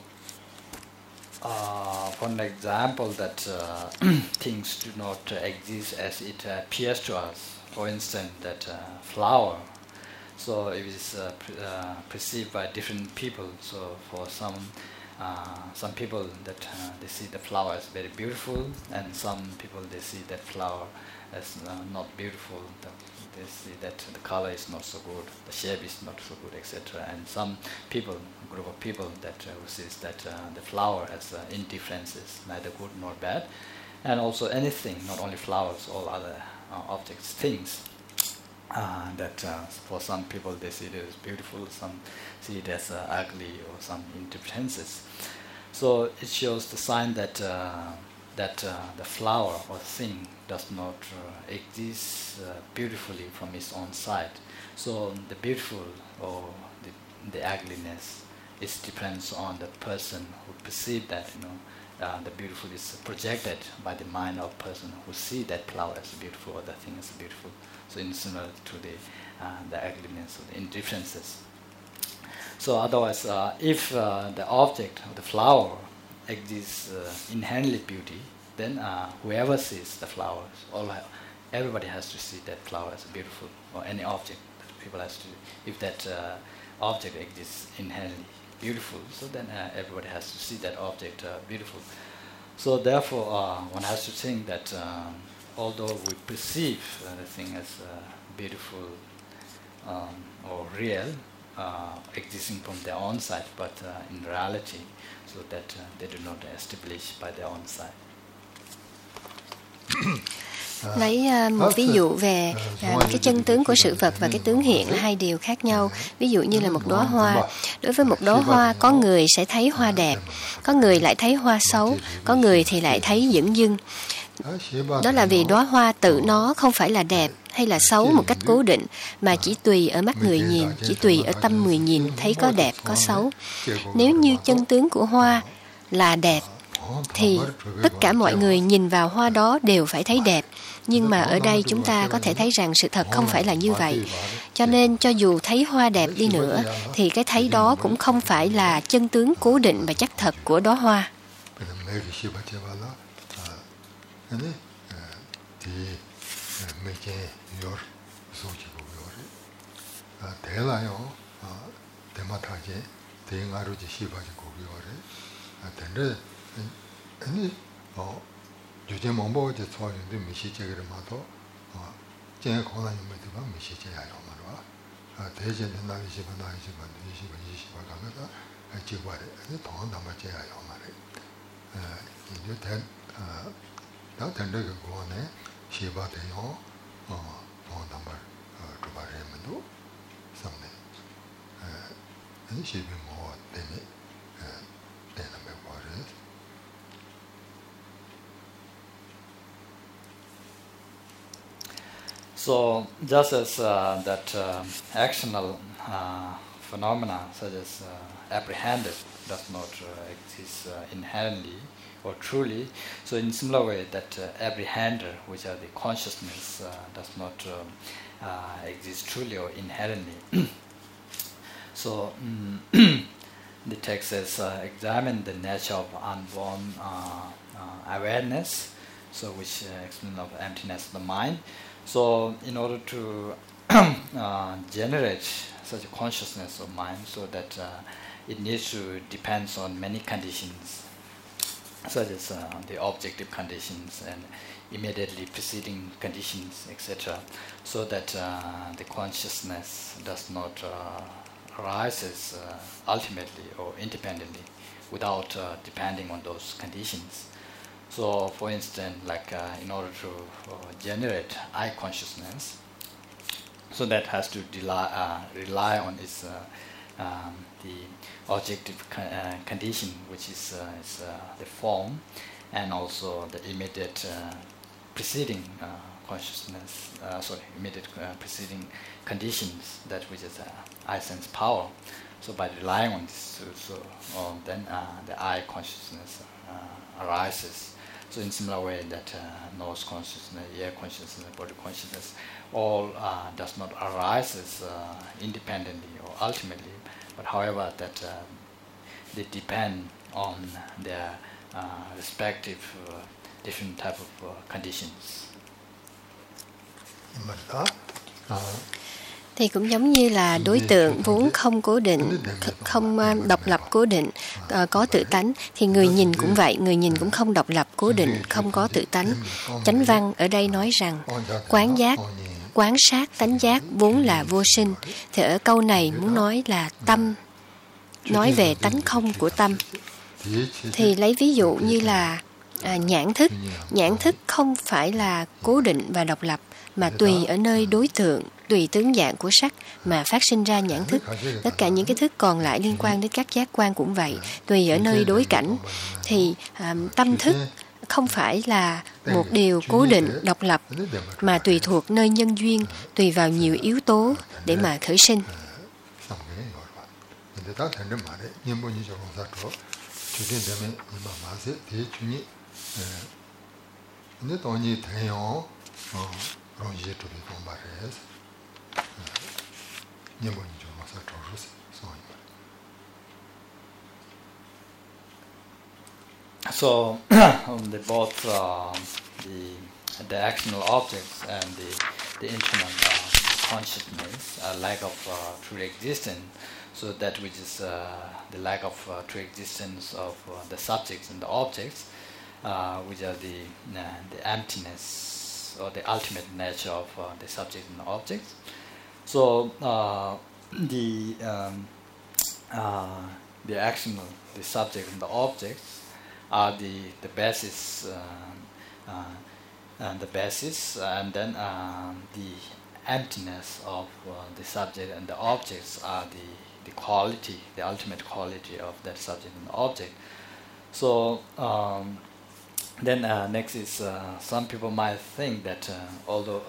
for an example that things do not exist as it appears to us. For instance, that flower. So it is perceived by different people. So for some people that they see the flower as very beautiful, and some people they see that flower as not beautiful. They see that the color is not so good, the shape is not so good, etc. And some people, a group of people that who sees that the flower as indifferences, neither good nor bad, and also anything, not only flowers, all other objects, things. That for some people they see it as beautiful, some see it as ugly, or some indifferences. So it shows the sign that the flower or thing does not exist beautifully from its own side. So the beautiful or the ugliness, it depends on the person who perceives that. The beautiful is projected by the mind of person who see that flower as beautiful or the thing as beautiful. So in similar to the ugliness or the indifferences. So otherwise, if the object of the flower exists inherently beauty, then whoever sees the flowers, everybody has to see that flower as beautiful, or any object. People has to, if that object exists inherently beautiful, so then everybody has to see that object beautiful. So therefore, one has to think that although we perceive the thing as beautiful or real, existing from their own side, but in reality, so that they do not establish by their own side. Lấy một ví dụ về cái chân tướng của sự vật và cái tướng hiện là hai điều khác nhau. Ví dụ như là một đóa hoa. Đối với một đóa hoa, có người sẽ thấy hoa đẹp, có người lại thấy hoa xấu, có người thì lại thấy dửng dưng. Đó là vì đóa hoa tự nó không phải là đẹp hay là xấu một cách cố định, mà chỉ tùy ở mắt người nhìn, chỉ tùy ở tâm người nhìn thấy có đẹp, có xấu. Nếu như chân tướng của hoa là đẹp, thì tất cả mọi người nhìn vào hoa đó đều phải thấy đẹp. Nhưng mà ở đây chúng ta có thể thấy rằng sự thật không phải là như vậy. Cho nên cho dù thấy hoa đẹp đi nữa, thì cái thấy đó cũng không phải là chân tướng cố định và chắc thật của đóa hoa. 대응하루지 시바지 고기요래 근데 아니 요즘 뭐 이제 소리인데 미시제를 마도 제가 권한이 뭐도 미시제야요 말아 대전에 나이시바 가면서 지구와래 돈 남아 제야요 말에 이제 다 된다고 거네 시바대요 돈 남아 그바래면도 상네 시비 뭐 때문에 되는 거 말이에요. So, just as that actional phenomena, such as apprehended, does not exist inherently or truly, so in similar way that apprehender, which are the consciousness, does not exist truly or inherently. So, the text says, examine the nature of unborn awareness, so which explains of emptiness of the mind. So, in order to generate such a consciousness of mind, so that it needs to depend on many conditions, such as the objective conditions and immediately preceding conditions, etc., so that the consciousness does not arises ultimately or independently without depending on those conditions. So, for instance, like in order to generate eye consciousness, so that has to rely on its the objective condition, which is the form, and also the immediate preceding consciousness. Immediate preceding conditions, that which is eye sense power. So, by relying on this, then the eye consciousness arises. So in similar way that nose consciousness, ear consciousness, body consciousness, all does not arise independently or ultimately, but however that they depend on their respective different type of conditions. Thì cũng giống như là đối tượng vốn không cố định, không độc lập cố định, có tự tánh, thì người nhìn cũng vậy, người nhìn cũng không độc lập cố định, không có tự tánh. Chánh văn ở đây nói rằng quán giác, quán sát tánh giác vốn là vô sinh. Thì ở câu này muốn nói là tâm, nói về tánh không của tâm. Thì lấy ví dụ như là nhãn thức không phải là cố định và độc lập, mà tùy ở nơi đối tượng, tùy tướng dạng của sắc mà phát sinh ra nhãn thức. Tất cả những cái thức còn lại liên quan đến các giác quan cũng vậy, tùy ở nơi đối cảnh. Thì tâm thức không phải là một điều cố định, độc lập, mà tùy thuộc nơi nhân duyên, tùy vào nhiều yếu tố để mà khởi sinh. So, both the actional objects and the internal consciousness, lack of true existence, so that which is the lack of true existence of the subjects and the objects, which are the emptiness or the ultimate nature of the subject and the objects. So the actional, the subject and the objects are the basis, and then the emptiness of the subject and the objects are the quality, the ultimate quality of that subject and the object. So then next is some people might think that although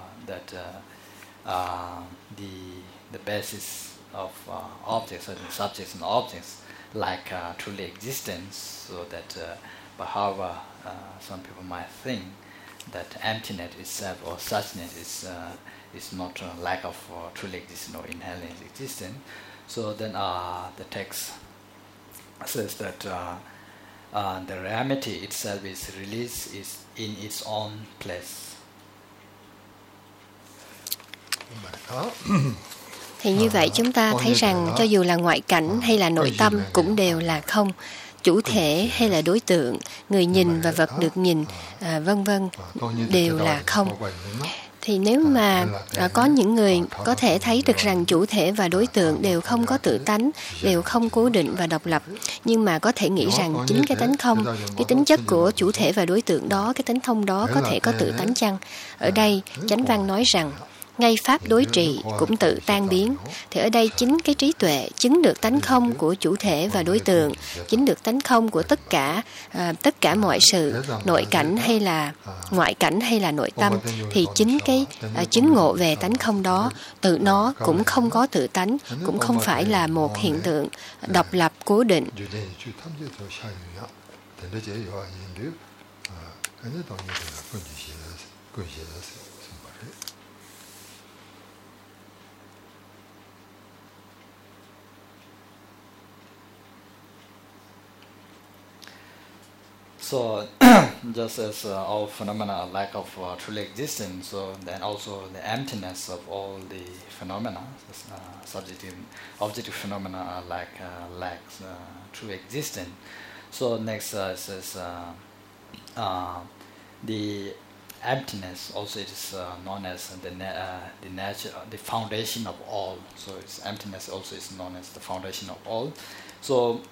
the basis of objects or the subjects and objects like truly existence, so that but however some people might think that emptiness itself or suchness is not a lack of truly existence or inherent existence. So then the text says that the reality itself is released is in its own place. Thì như vậy chúng ta thấy rằng cho dù là ngoại cảnh hay là nội tâm cũng đều là không. Chủ thể hay là đối tượng, người nhìn và vật được nhìn, vân vân, đều là không. Thì nếu mà có những người có thể thấy được rằng chủ thể và đối tượng đều không có tự tánh, đều không cố định và độc lập, nhưng mà có thể nghĩ rằng chính cái tánh không, cái tính chất của chủ thể và đối tượng đó, cái tánh không đó có thể có tự tánh chăng? Ở đây, Chánh Văn nói rằng, ngay pháp đối trị cũng tự tan biến. Thì ở đây chính cái trí tuệ chứng được tánh không của chủ thể và đối tượng, chứng được tánh không của tất cả mọi sự, nội cảnh hay là ngoại cảnh hay là nội tâm, thì chính cái chứng ngộ về tánh không đó, tự nó cũng không có tự tánh, cũng không phải là một hiện tượng độc lập cố định. So, just as all phenomena are lack of truly existence, so then also the emptiness of all the phenomena, objective phenomena are lacks true existence. So next says the emptiness also is known as the nature, the foundation of all. So its emptiness also is known as the foundation of all. So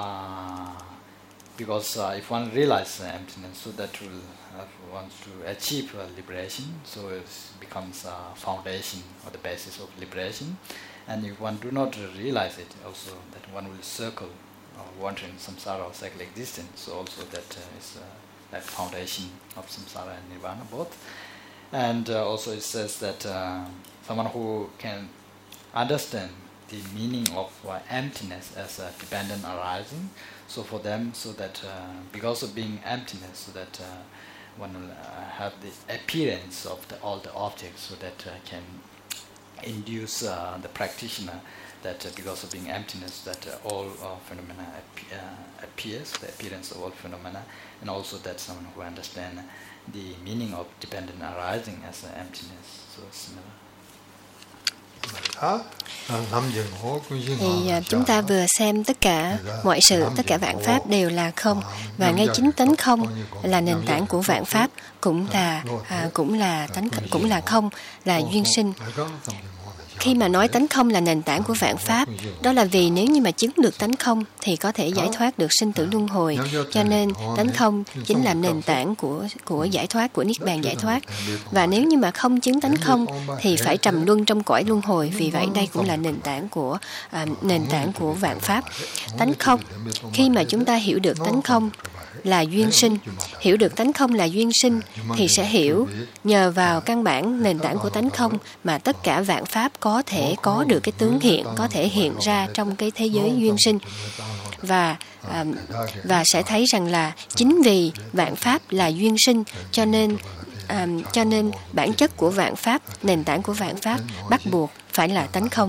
because if one realizes emptiness, so that will wants to achieve liberation, so it becomes a foundation or the basis of liberation. And if one do not realize it, also that one will circle or wandering samsara or cycle existence. So also that is that foundation of samsara and nirvana both. And also it says that someone who can understand the meaning of emptiness as a dependent arising. So for them, so that because of being emptiness, so that one will have the appearance of all the objects, so that can induce the practitioner that because of being emptiness, that all phenomena appears, the appearance of all phenomena, and also that someone who understands the meaning of dependent arising as emptiness. So similar. Thì chúng ta vừa xem tất cả mọi sự, tất cả vạn pháp đều là không, và ngay chính tánh không là nền tảng của vạn pháp, cũng là không, là duyên sinh. Khi mà nói tánh không là nền tảng của vạn pháp, đó là vì nếu như mà chứng được tánh không thì có thể giải thoát được sinh tử luân hồi. Cho nên tánh không chính là nền tảng của giải thoát, của niết bàn giải thoát. Và nếu như mà không chứng tánh không thì phải trầm luân trong cõi luân hồi. Vì vậy đây cũng là nền tảng của vạn pháp. Tánh không, khi mà chúng ta hiểu được tánh không là duyên sinh, hiểu được tánh không là duyên sinh thì sẽ hiểu nhờ vào căn bản nền tảng của tánh không mà tất cả vạn pháp có thể có được cái tướng hiện, có thể hiện ra trong cái thế giới duyên sinh. Và sẽ thấy rằng là chính vì vạn pháp là duyên sinh cho nên bản chất của vạn pháp, nền tảng của vạn pháp bắt buộc phải là tánh không.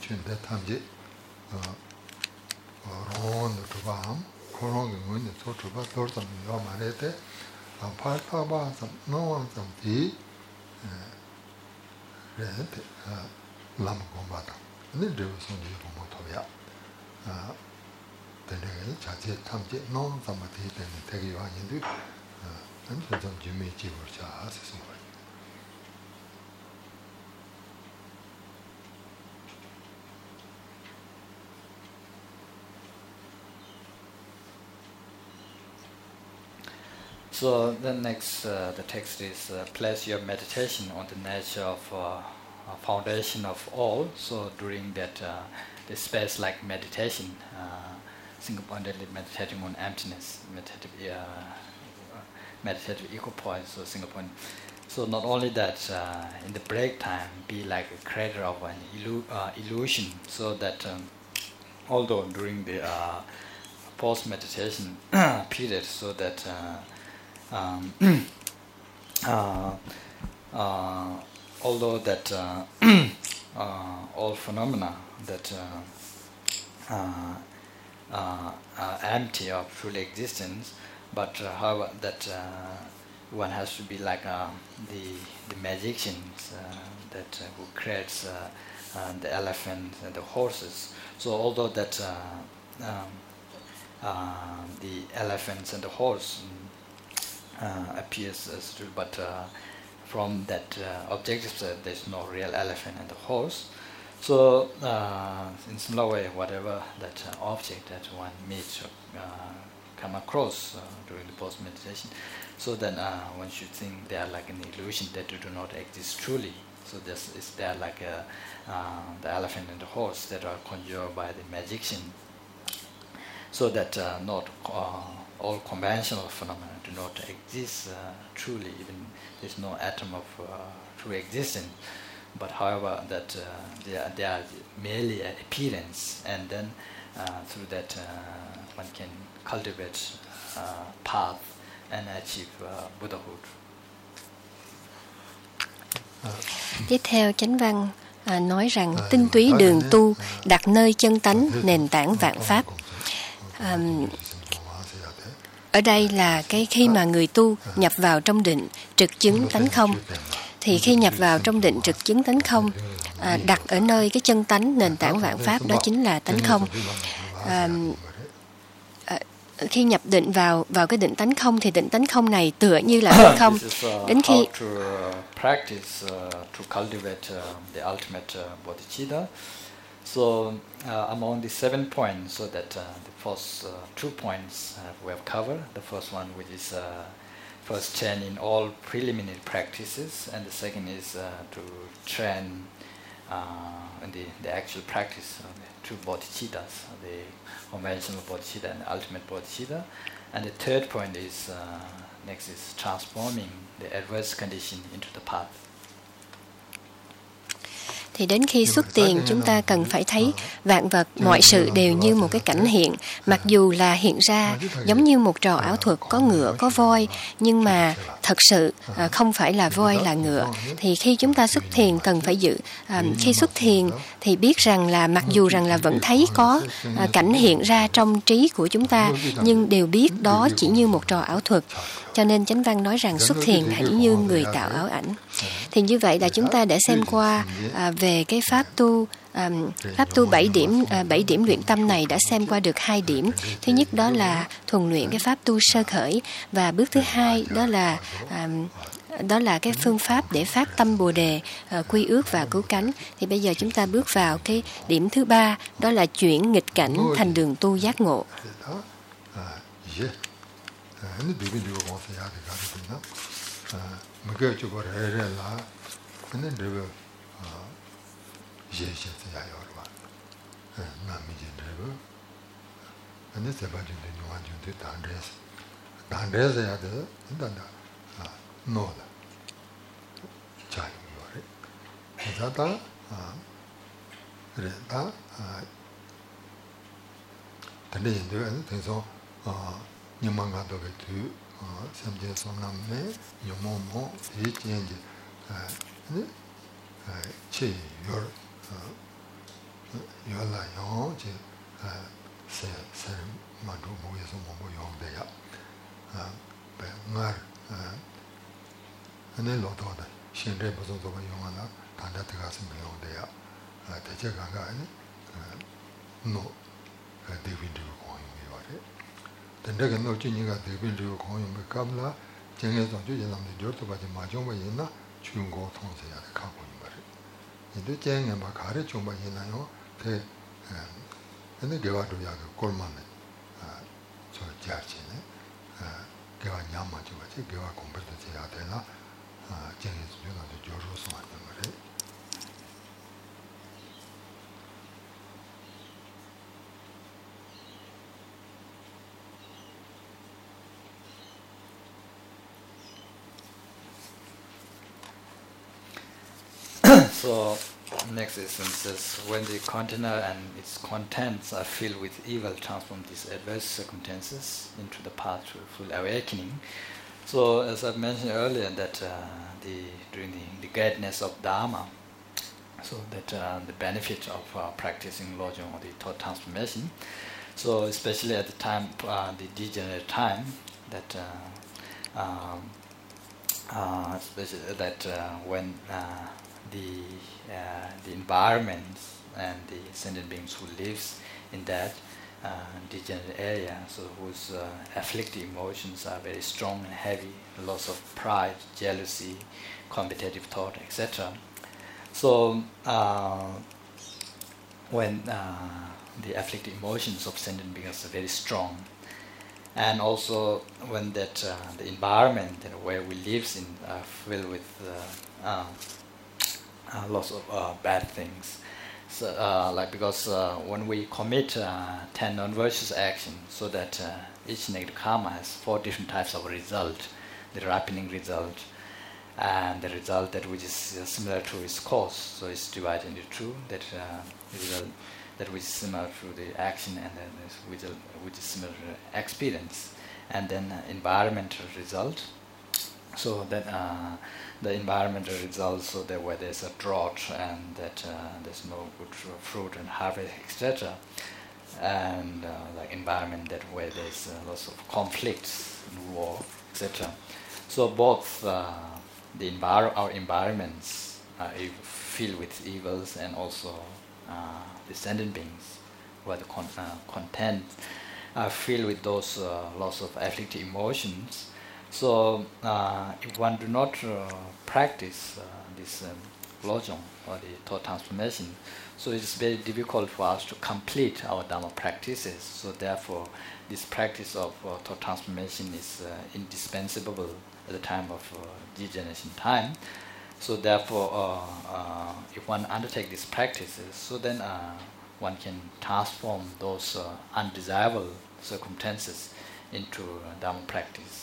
코로나가 뭐냐 소초바 돌담 요 말에테 파파바 노원 좀비 레테 람고바다 근데 저선이 뭐도야 되게 자체 탐지 노원 담아티 되는 되게 요한인데 아무튼 좀 주미지 버자 하세요. So the next, the text is place your meditation on the nature of foundation of all. So during that the space like meditation, single-pointedly meditating on emptiness, meditative equipoise, so single point. So not only that, in the break time, be like a creator of an illusion, so that although during the post-meditation period, so that although that all phenomena that are empty of truly existence, but however that one has to be like the magicians that who creates the elephant and the horses. So although that the elephants and the horse appears as real, but from that objective side, there's no real elephant and the horse. So in similar way, whatever that object that one meets come across during the post meditation, so then one should think they are like an illusion that do not exist truly. So this is there like the elephant and the horse that are conjured by the magician. So that not all conventional phenomena do not exist truly. Even there's no atom of true existence. But however, that they are merely an appearance, and then through that one can cultivate path and achieve Buddhahood. Tiếp theo Chánh Văn nói rằng tinh túy đường tu đặt nơi chân tánh nền tảng vạn pháp. Ở đây là cái khi mà người tu nhập vào trong định trực chứng tánh không, thì khi nhập vào trong định trực chứng tánh không, đặt ở nơi cái chân tánh nền tảng vạn pháp, đó chính là tánh không. Khi nhập định vào cái định tánh không, thì định tánh không này tựa như là tánh không. Đến khi practice to cultivate the ultimate bodhicitta. So among the 7 points, so that the first 2 points we have covered. The first one, which is first train in all preliminary practices, and the second is to train in the actual practice of the two bodhicittas, the conventional bodhicitta and the ultimate bodhicitta. And the third point is next is transforming the adverse condition into the path. Thì đến khi xuất tiền, chúng ta cần phải thấy vạn vật, mọi sự đều như một cái cảnh hiện. Mặc dù là hiện ra giống như một trò ảo thuật, có ngựa, có voi, nhưng mà thật sự không phải là voi, là ngựa. Thì khi chúng ta xuất thiền cần phải khi xuất thiền thì biết rằng là mặc dù rằng là vẫn thấy có cảnh hiện ra trong trí của chúng ta, nhưng đều biết đó chỉ như một trò ảo thuật. Cho nên Chánh Văn nói rằng xuất thiền hãy như người tạo ảo ảnh. Thì như vậy là chúng ta đã xem qua về cái pháp tu 7 điểm luyện tâm này, đã xem qua được 2 điểm. Thứ nhất đó là thuần luyện cái pháp tu sơ khởi, và bước thứ hai đó là cái phương pháp để phát tâm Bồ đề, quy ước và cứu cánh. Thì bây giờ chúng ta bước vào cái điểm thứ 3, đó là chuyển nghịch cảnh thành đường tu giác ngộ. So next instance is when the container and its contents are filled with evil, transform these adverse circumstances into the path to full awakening. So as I mentioned earlier, that during the greatness of Dharma, so that the benefit of practicing Lojong or the thought transformation. So especially at the time, the degenerate time, that especially that when the environment and the sentient beings who lives in that degenerate area, so whose afflictive emotions are very strong and heavy, loss of pride, jealousy, competitive thought, etc. So when the afflictive emotions of sentient beings are very strong, and also when that the environment where we live in are filled with lots of bad things. So, like because when we commit 10 non-virtuous actions, so that each negative karma has 4 different types of result, the ripening result, and the result that which is similar to its cause. So it's divided into 2. That result that which is similar to the action, and then which is similar to experience, and then environmental result. So then the environmental results, so that where there's a drought and that there's no good fruit and harvest, etc. And like environment that where there's lots of conflicts and war, etc. So both our environments are filled with evils, and also the sentient beings, where the content are filled with those lots of afflictive emotions. So if one do not practice this lojong, or the thought transformation, so it's very difficult for us to complete our Dhamma practices. So therefore, this practice of thought transformation is indispensable at the time of degeneration time. So therefore, if one undertakes these practices, so then one can transform those undesirable circumstances into Dhamma practice.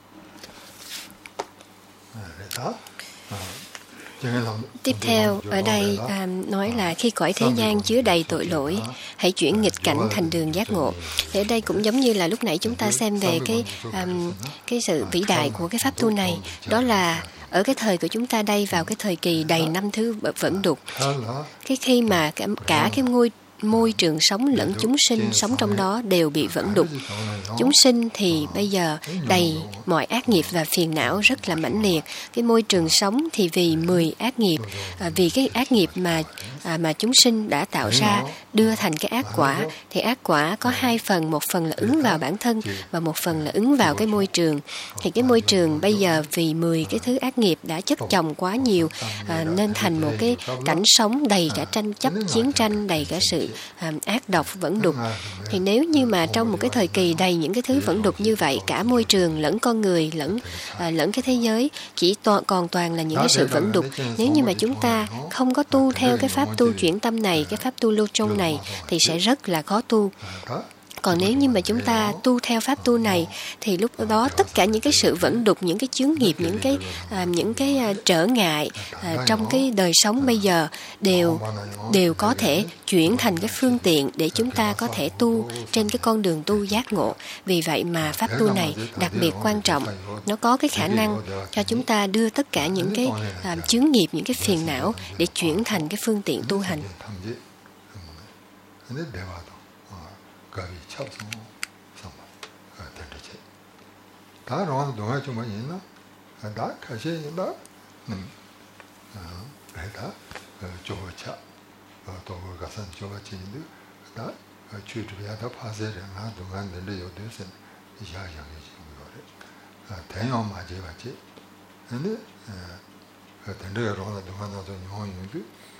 Tiếp theo, ở đây nói là khi cõi thế gian chứa đầy tội lỗi, hãy chuyển nghịch cảnh thành đường giác ngộ. Thì ở đây cũng giống như là lúc nãy chúng ta xem về cái sự vĩ đại của cái pháp tu này, đó là ở cái thời của chúng ta đây, vào cái thời kỳ đầy năm thứ vẫn đục, cái khi mà cả cái môi trường sống lẫn chúng sinh sống trong đó đều bị vẫn đục. Chúng sinh thì bây giờ đầy mọi ác nghiệp và phiền não rất là mãnh liệt. Cái môi trường sống thì vì 10 ác nghiệp, vì cái ác nghiệp mà chúng sinh đã tạo ra đưa thành cái ác quả, thì ác quả có 2 phần, một phần là ứng vào bản thân và một phần là ứng vào cái môi trường. Thì cái môi trường bây giờ vì 10 cái thứ ác nghiệp đã chất chồng quá nhiều, nên thành một cái cảnh sống đầy cả tranh chấp, chiến tranh, đầy cả sự ác độc, vẫn đục. Thì nếu như mà trong một cái thời kỳ đầy những cái thứ vẫn đục như vậy, cả môi trường lẫn con người lẫn cái thế giới chỉ còn toàn là những cái sự vẫn đục, nếu như mà chúng ta không có tu theo cái pháp tu chuyển tâm này, cái pháp tu lojong này, thì sẽ rất là khó tu. Còn nếu như mà chúng ta tu theo pháp tu này, thì lúc đó tất cả những cái sự vẫn đục, những cái chướng nghiệp, những cái trở ngại trong cái đời sống bây giờ đều có thể chuyển thành cái phương tiện để chúng ta có thể tu trên cái con đường tu giác ngộ. Vì vậy mà pháp tu này đặc biệt quan trọng. Nó có cái khả năng cho chúng ta đưa tất cả những cái chướng nghiệp, những cái phiền não để chuyển thành cái phương tiện tu hành. 가비 찹송 삼바 된대체 다 로한 동아 좀 많이 있나 다 가시나 해다 조차 또 가선 조가 진인데 다 주주야다 파세랑 동안 내려 요데서 이야기하게 지금 그래 대형 맞지 같이 근데 된대 로한 동안도 용용도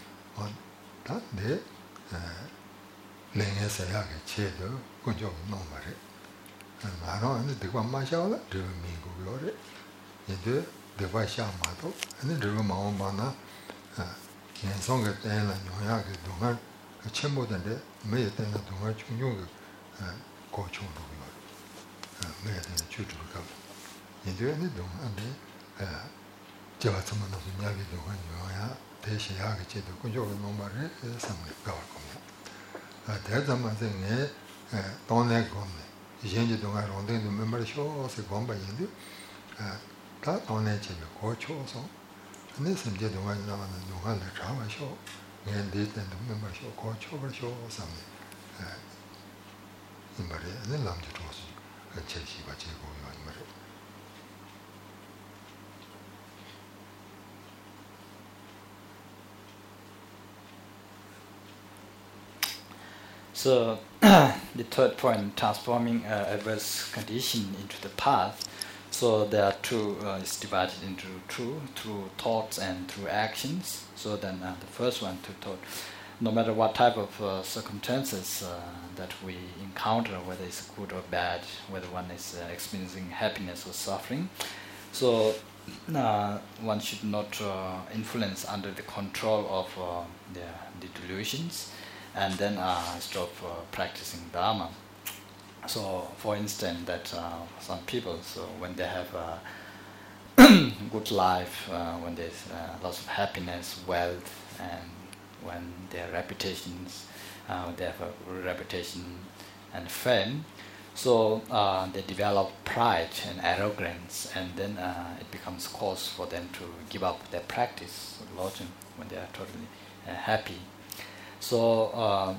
다네 lēngiā sāyāgā chē tō kuñchō nō mā rē mā rō ānā dīkwa mā shāwa lā dīwa mī gu yō rē yidō dīkwa shā mā tō ānā dīwa mā wā mā na yēn sōng kā tēn lā nyō yā kā dōngā chēn bō tān rē mē yā tēn lā dōngā chūng yō kā kō chūng rō yō rē mē yā tēn lā chū chū kā yidō ānā dōngā ānā jī wā tsā mā nō sū nyā kā dōngā nyō yā tē shā yā kā chē tō kuñchō nō mā rē sā mā kā wā kō 대담한테 네 돈내 건네 이제 동안 론데도 멤버 쇼스 건바인데 다 돈내 집에 고쳐서 근데 심지어 동안 나가는 동안에 잡아쇼 얘네 때도 멤버 쇼 고쳐버 쇼 삼네 이 말에 내 남자 좋았어 제시가 제고요 이 말에 So the third point, transforming adverse condition into the path. So there are two, it's divided into two, through thoughts and through actions. So then the first one, through thought, no matter what type of circumstances that we encounter, whether it's good or bad, whether one is experiencing happiness or suffering, so one should not influence under the control of the delusions, and then stop practicing Dharma. So, for instance, that some people, so when they have a good life, when there's lots of happiness, wealth, and when their reputations, they have a reputation and fame, so they develop pride and arrogance, and then it becomes cause for them to give up their practice of lodging when they are totally happy. So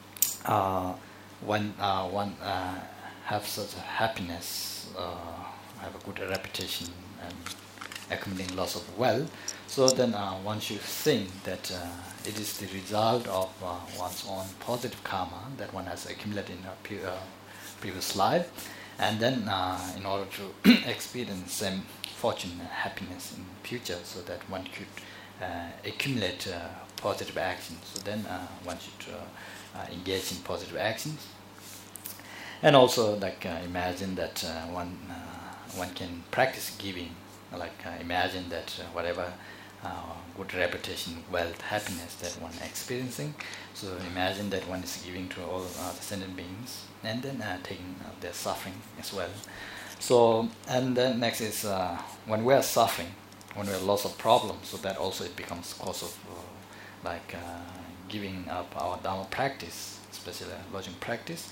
when one have such a happiness, have a good reputation, and accumulating lots of wealth, so then one should think that it is the result of one's own positive karma that one has accumulated in a previous life, and then in order to experience same fortune and happiness in the future, so that one could accumulate positive actions. So then one should engage in positive actions, and also like imagine that one can practice giving. Like imagine that whatever good reputation, wealth, happiness that one is experiencing, so imagine that one is giving to all the sentient beings, and then taking their suffering as well. So, and then next is when we are suffering, when we have lots of problems, so that also it becomes cause of giving up our Dharma practice, especially lodging practice.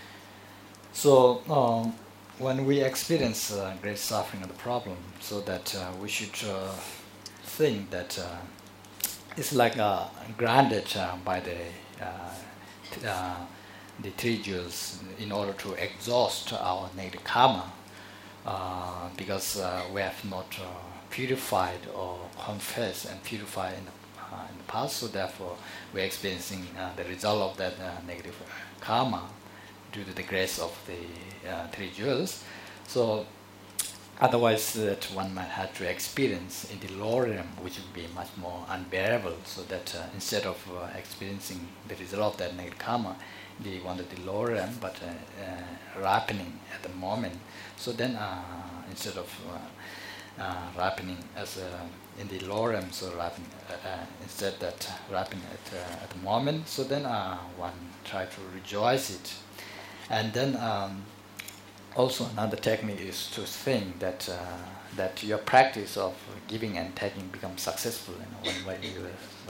So when we experience great suffering of the problem, so that we should think that it's like granted by the three jewels in order to exhaust our negative karma, because we have not purified or confessed and purified in the past, so therefore we are experiencing the result of that negative karma due to the grace of the three jewels. So otherwise that one might have to experience in the lower realm, which would be much more unbearable, so that instead of experiencing the result of that negative karma, they wanted the lower realm, but ripening at the moment. So then instead of ripening as in the lower realm, so ripening, instead that ripening at the moment, so then one try to rejoice it. And then also another technique is to think that that your practice of giving and taking becomes successful, when you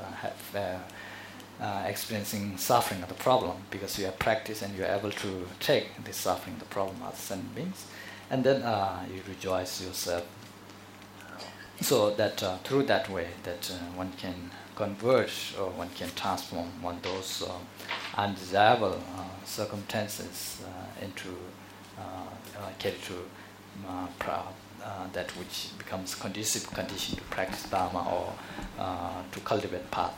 have experiencing suffering of the problem, because you have practiced and you are able to take the suffering, the problem of sentient beings, and then you rejoice yourself. So that through that way that one can convert, or one can transform those undesirable circumstances into carry to that which becomes conducive condition to practice Dharma or to cultivate path.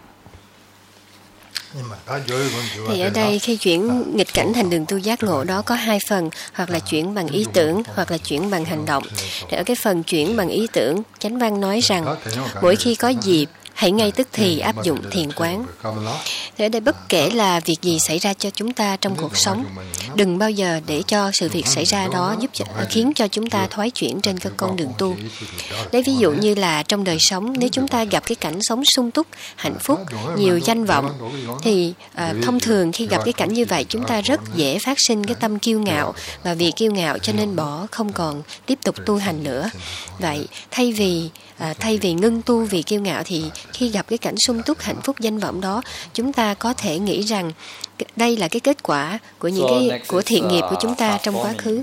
Thì ở đây khi chuyển nghịch cảnh thành đường tu giác ngộ đó có hai phần, hoặc là chuyển bằng ý tưởng, hoặc là chuyển bằng hành động. Thì ở cái phần chuyển bằng ý tưởng, Chánh Văn nói rằng mỗi khi có dịp, hãy ngay tức thì áp dụng thiền quán. Thì ở đây bất kể là việc gì xảy ra cho chúng ta trong cuộc sống, đừng bao giờ để cho sự việc xảy ra đó khiến cho chúng ta thoái chuyển trên cái con đường tu. Lấy ví dụ như là trong đời sống, nếu chúng ta gặp cái cảnh sống sung túc, hạnh phúc, nhiều danh vọng, thì thông thường khi gặp cái cảnh như vậy, chúng ta rất dễ phát sinh cái tâm kiêu ngạo, và vì kiêu ngạo cho nên không còn tiếp tục tu hành nữa. Vậy thay vì ngưng tu vì kiêu ngạo, thì khi gặp cái cảnh sung túc, hạnh phúc, danh vọng đó, chúng ta có thể nghĩ rằng đây là cái kết quả của của thiện nghiệp của chúng ta trong quá khứ.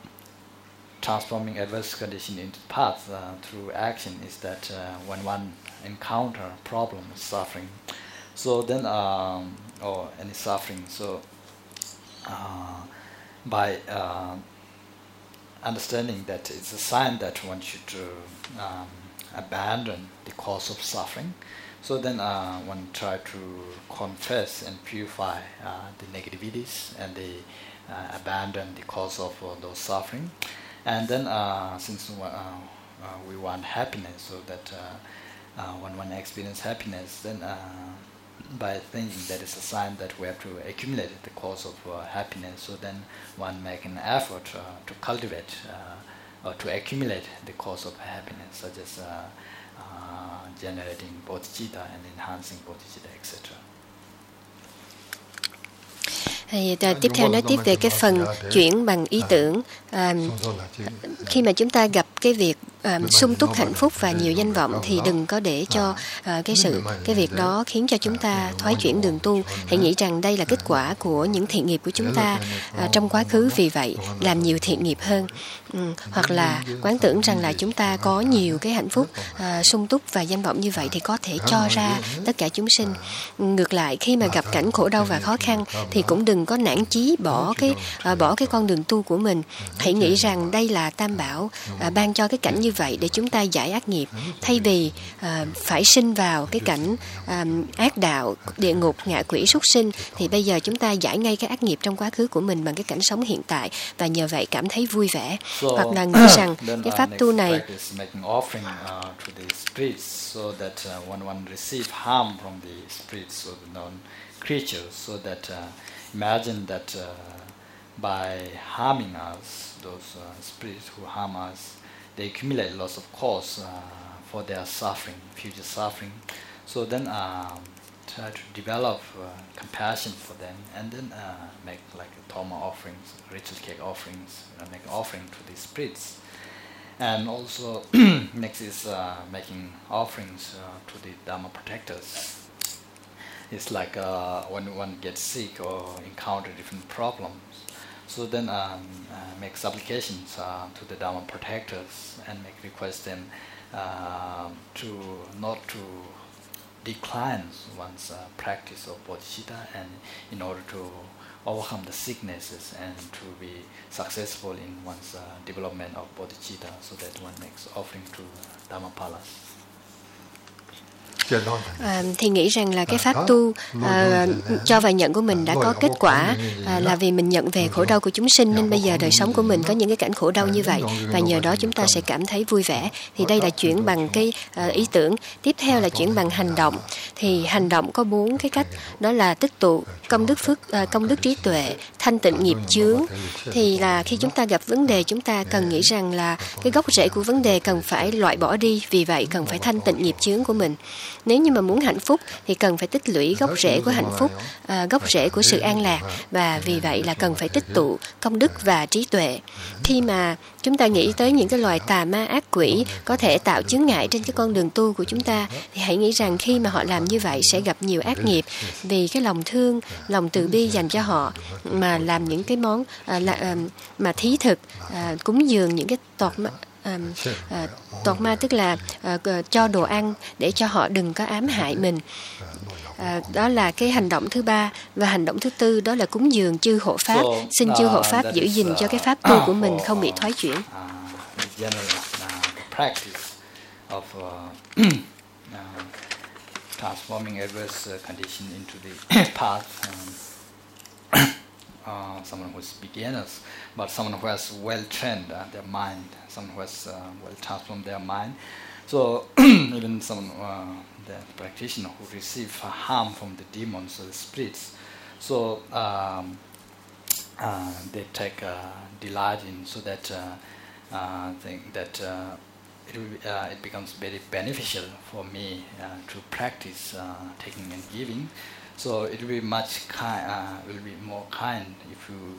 Transforming adverse condition into path through action is that when one encounter problem, suffering, so then or any suffering, so by understanding that it's a sign that one should abandon the cause of suffering. So then one try to confess and purify the negativities and abandon the cause of those suffering. And then since we want happiness, so that when one experience happiness, then by thinking that is a sign that we have to accumulate the cause of happiness, so then one make an effort to cultivate or to accumulate the cause of happiness, such as generating bodhicitta and enhancing bodhicitta, etc. Tiếp theo nói tiếp về cái phần chuyển bằng ý tưởng. Khi mà chúng ta gặp cái việc sung túc hạnh phúc và nhiều danh vọng thì đừng có để cho cái việc đó khiến cho chúng ta thoái chuyển đường tu. Hãy nghĩ rằng đây là kết quả của những thiện nghiệp của chúng ta trong quá khứ, vì vậy làm nhiều thiện nghiệp hơn. Hoặc là quán tưởng rằng là chúng ta có nhiều cái hạnh phúc sung túc và danh vọng như vậy thì có thể cho ra tất cả chúng sinh. Ngược lại, khi mà gặp cảnh khổ đau và khó khăn thì cũng đừng có nản chí bỏ cái con đường tu của mình. Hãy nghĩ rằng đây là Tam Bảo ban cho cái cảnh như vậy để chúng ta giải ác nghiệp, thay vì phải sinh vào cái cảnh ác đạo, địa ngục, ngạ quỷ, súc sinh, thì bây giờ chúng ta giải ngay cái ác nghiệp trong quá khứ của mình bằng cái cảnh sống hiện tại, và nhờ vậy cảm thấy vui vẻ. Hoặc là nghĩ rằng cái pháp tu này imagine that by harming us, those spirits who harm us, they accumulate lots of cause for their suffering, future suffering. So then try to develop compassion for them, and then make like thoma offerings, ritual cake offerings, make offering to the spirits. And also next is making offerings to the Dharma protectors. It's like when one gets sick or encounter different problems, so then make supplications to the Dharma protectors and make request them to not to decline one's practice of bodhicitta, and in order to overcome the sicknesses and to be successful in one's development of bodhicitta, so that one makes offering to Dhammapalas. Thì nghĩ rằng là cái pháp tu cho và nhận của mình đã có kết quả, là vì mình nhận về khổ đau của chúng sinh, nên bây giờ đời sống của mình có những cái cảnh khổ đau như vậy, và nhờ đó chúng ta sẽ cảm thấy vui vẻ. Thì đây là chuyển bằng cái ý tưởng. Tiếp theo là chuyển bằng hành động. Thì hành động có 4 cái cách, đó là tích tụ công đức trí tuệ, thanh tịnh nghiệp chướng. Thì là khi chúng ta gặp vấn đề, chúng ta cần nghĩ rằng là cái gốc rễ của vấn đề cần phải loại bỏ đi, vì vậy cần phải thanh tịnh nghiệp chướng của mình. Nếu như mà muốn hạnh phúc thì cần phải tích lũy gốc rễ của hạnh phúc, gốc rễ của sự an lạc, và vì vậy là cần phải tích tụ công đức và trí tuệ. Khi mà chúng ta nghĩ tới những cái loài tà ma ác quỷ có thể tạo chướng ngại trên cái con đường tu của chúng ta, thì hãy nghĩ rằng khi mà họ làm như vậy sẽ gặp nhiều ác nghiệp, vì cái lòng thương, lòng từ bi dành cho họ mà làm những cái món mà thí thực, cúng dường những cái tọt ma, tức là cho đồ ăn để cho họ đừng có ám hại mình. Đó là cái hành động thứ 3. Và hành động thứ 4 đó là cúng dường chư hộ pháp, xin chư hộ pháp giữ gìn cho cái pháp tu của mình không bị thoái chuyển. Transforming adverse condition into the path. Someone who's beginners, but someone who has well trained their mind, someone who has well transformed their mind. So even some the practitioner who receive harm from the demons or the spirits, so they take delight in, so that think that it becomes very beneficial for me to practice taking and giving. So it will be will be more kind if you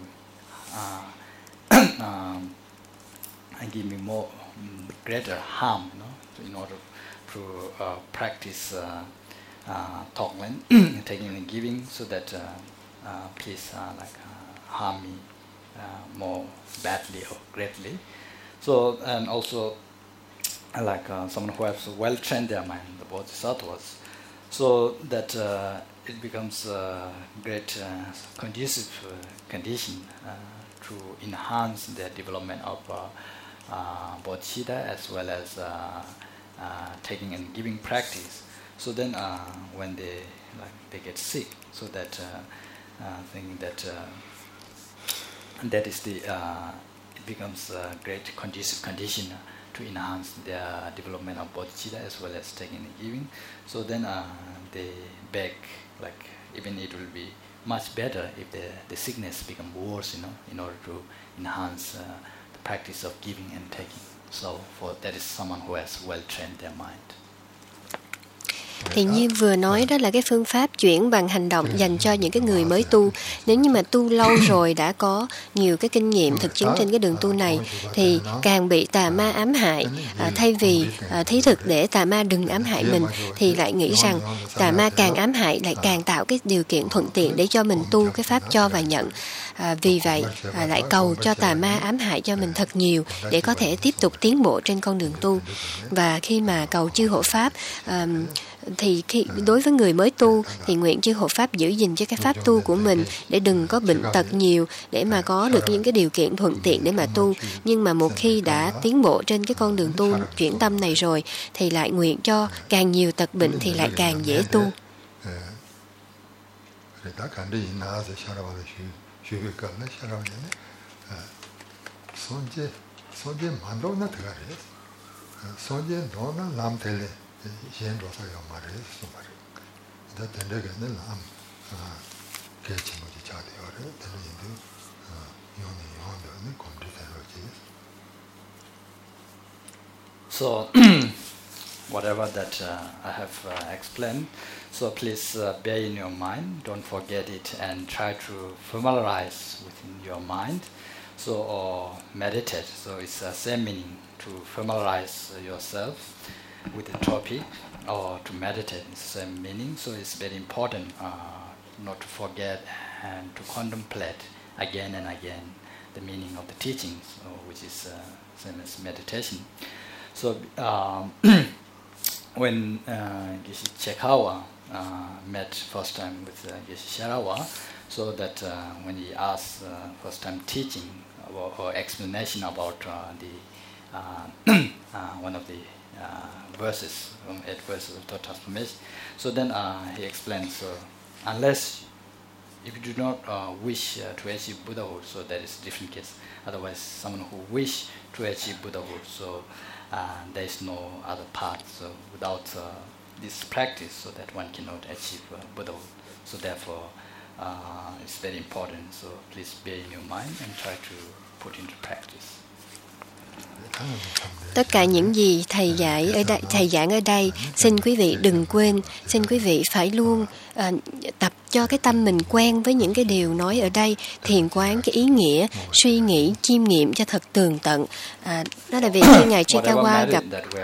give me more greater harm, in order to practice Tonglen, taking and giving, so that please harm me more badly or greatly. So, and also like someone who has well trained their mind, the bodhisattvas, so that it becomes a great conducive condition to enhance their development of bodhicitta as well as taking and giving practice. So then when they get sick, so that thinking that that is the it becomes a great conducive condition to enhance their development of bodhicitta as well as taking and giving. So then they beg, like even it will be much better if the sickness become worse, in order to enhance the practice of giving and taking. So for that is someone who has well trained their mind. Thì như vừa nói đó là cái phương pháp chuyển bằng hành động dành cho những cái người mới tu. Nếu như mà tu lâu rồi đã có nhiều cái kinh nghiệm thực chứng trên cái đường tu này thì càng bị tà ma ám hại. Thay vì thí thực để tà ma đừng ám hại mình thì lại nghĩ rằng tà ma càng ám hại lại càng tạo cái điều kiện thuận tiện để cho mình tu cái pháp cho và nhận. Vì vậy lại cầu cho tà ma ám hại cho mình thật nhiều để có thể tiếp tục tiến bộ trên con đường tu. Và khi mà cầu chư hộ pháp thì đối với người mới tu thì nguyện chư hộ pháp giữ gìn cho cái pháp tu của mình để đừng có bệnh tật nhiều, để mà có được những cái điều kiện thuận tiện để mà tu. Nhưng mà một khi đã tiến bộ trên cái con đường tu chuyển tâm này rồi thì lại nguyện cho càng nhiều tật bệnh thì lại càng dễ tu. So whatever that I have explained, so please bear in your mind, don't forget it, and try to familiarize within your mind. So or meditate. So it's the same meaning, to familiarize yourself with the topic, or to meditate is the same meaning. So it's very important not to forget and to contemplate again and again the meaning of the teachings, which is same as meditation. So when Geshe Chekawa met first time with Geshe Sharawa, so that when he asked first time teaching or explanation about one of the verses from 8 verses of thought transformation, so then he explains, so unless if you do not wish to achieve Buddhahood, so that is a different case. Otherwise, someone who wish to achieve Buddhahood, so there is no other path. So without this practice, so that one cannot achieve Buddhahood. So therefore, it's very important. So please bear in your mind and try to put into practice. Tất cả những gì thầy giảng ở đây, xin quý vị đừng quên, xin quý vị phải luôn tập cho cái tâm mình quen với những cái điều nói ở đây, thiền quán cái ý nghĩa, suy nghĩ, chiêm nghiệm cho thật tường tận. Đó là vì khi Ngài Chekawa gặp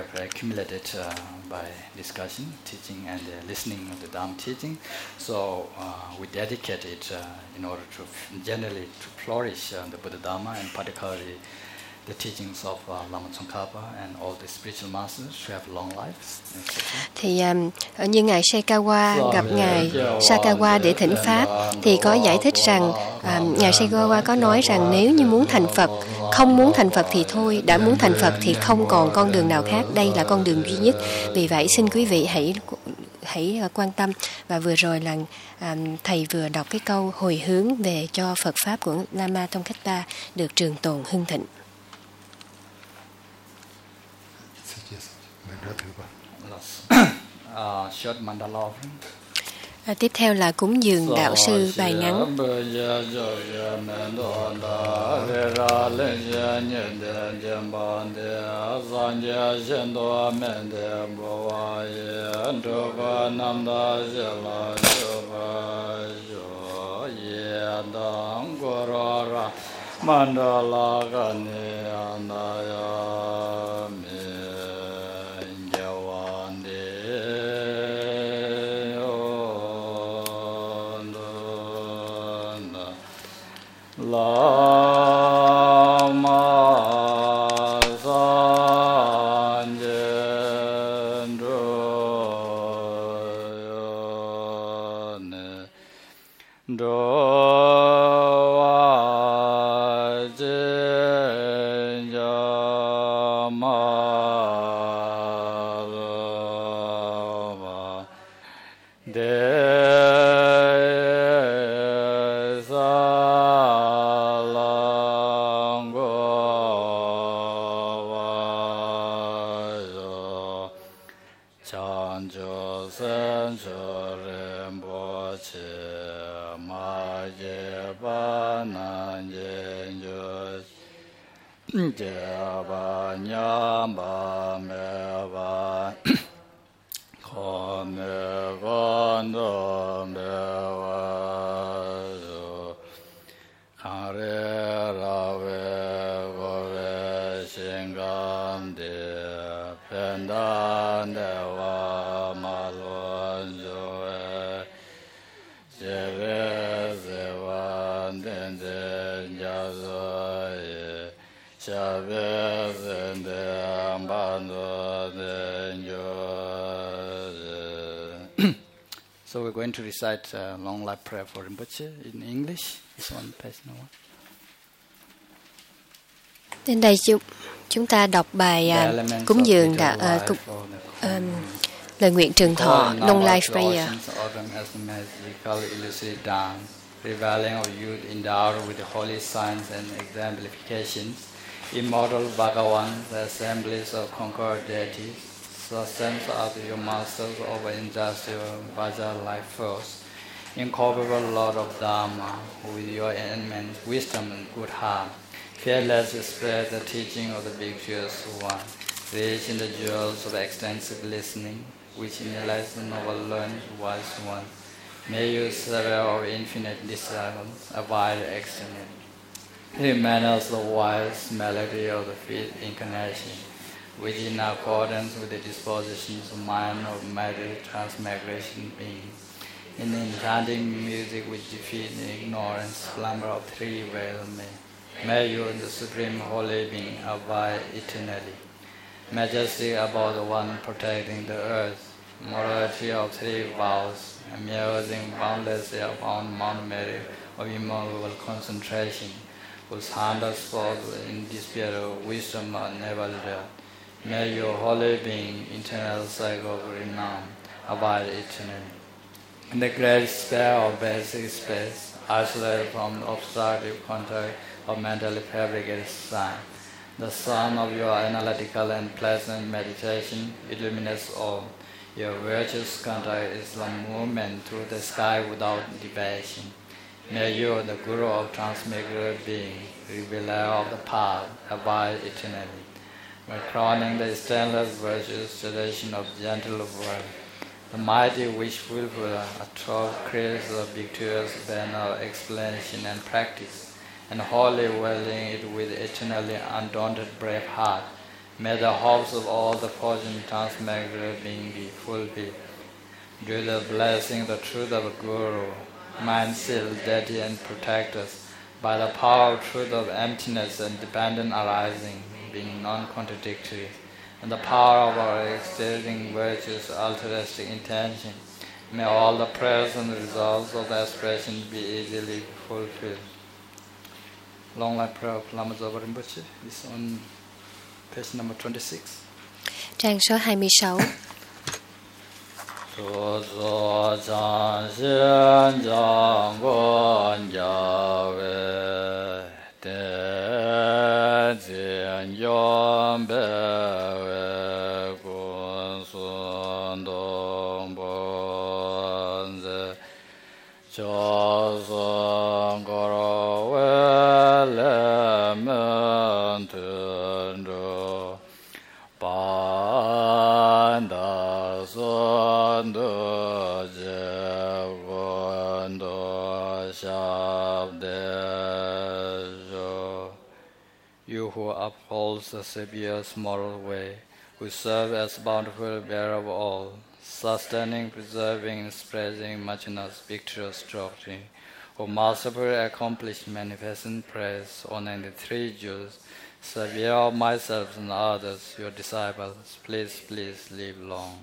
by discussion, teaching, and listening of the Dhamma teaching, so we dedicate it in order to generally to flourish the Buddha Dhamma, and particularly the teachings of Lama Tsongkhapa and all the spiritual masters to have long life. Thì như Ngài Chekawa gặp Ngài Sakawa để thỉnh Pháp thì có giải thích rằng Ngài Chekawa có nói rằng nếu như muốn thành Phật, không muốn thành Phật thì thôi, đã muốn thành Phật thì không còn con đường nào khác, đây là con đường duy nhất. Vì vậy xin quý vị hãy quan tâm. Và vừa rồi là thầy vừa đọc cái câu hồi hướng về cho Phật Pháp của Lama Tsongkhapa được trường tồn hưng thịnh. Short mandala offering. Tiếp theo là cúng dường đạo sư bài ngắn. Lama Sanje So we're going to recite long life prayer for Rinpoche in English. This one, page number 1. Đến đây chúng ta đọc bài cúng dường lời nguyện trường thọ Long Life Prayer. Prevailing of youth endowed with the holy signs and exemplifications, immortal Bhagavan, the assemblies of conquered deities, sustenance of your masters over industrial Vaja life force, incomparable Lord of Dharma, with your immense wisdom and good heart, fearlessly spread the teaching of the victorious one, rich in the jewels of extensive listening, which enlighten our learned wise one. May you, server of infinite disciples, abide excellent. Remains the wise melody of the fifth incarnation, which in accordance with the dispositions of mind of married transmigration being, in the enchanting music which defeats the ignorance, slumber of three veil may you, the supreme holy being, abide eternally. Majesty above the one protecting the earth, morality of three vows, amusing boundlessly upon Mount Mary of immovable concentration, whose hand has forth in despair of wisdom are never dead. May your holy being, eternal cycle of renown, abide eternally. In the great sphere of basic space, isolated from the obstructive contact of mentally fabricated sign, the sun of your analytical and pleasant meditation illuminates all. Your virtuous contact is the movement through the sky without deviation. May you, the Guru of transmigrated being, revealer of the path, abide eternally. By crowning the stainless virtuous tradition of gentle worth, the mighty wishful atrobe creates the victorious banner of explanation and practice, and wholly welding it with eternally undaunted brave heart, may the hopes of all the fortune transmigrated being be fulfilled. Due to the blessing, the truth of the Guru, mind sealed, deity and protectors, by the power of truth of emptiness and dependent arising, being non-contradictory, and the power of our extending virtues, altruistic intention, may all the prayers and resolves of the aspirations be easily fulfilled. Long life prayer of Lama Zopa Rinpoche is on page number 26. Trang số 26. Su su chan xian zhang guan jia wei, ten jian yuan bei wei, gun sun dong bon zi, jia sun goro wei le men tun zhu, ban da sun du jie guan du xiao de zhu. You who upholds the Savior's moral way, who serve as bountiful bearer of all, sustaining, preserving, and spreading Machina's victorious doctrine, who masterfully accomplished magnificent praise, honoring the three Jews, Savior of myself and others, your disciples, please live long.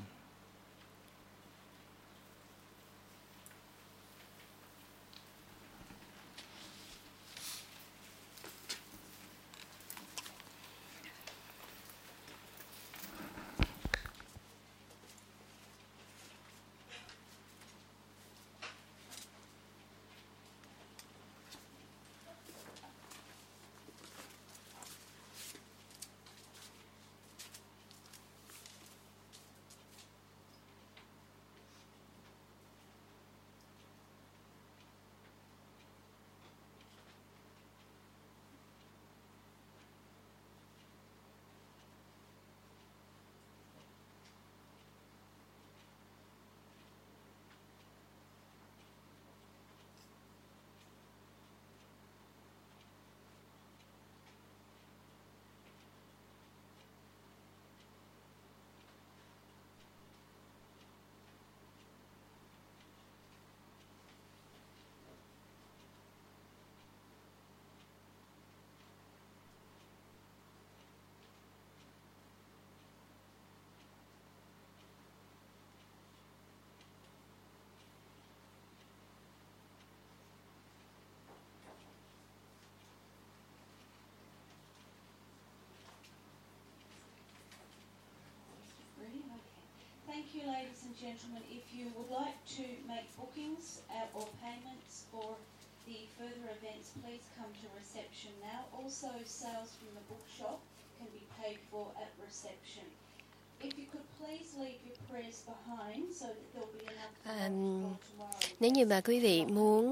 ladies and gentlemen, if you would like to make bookings or payments for the further events, please come to reception now. Also, sales from the bookshop can be paid for at reception. If you could please leave your prayers behind so that there'll be enough for tomorrow. Nếu như mà quý vị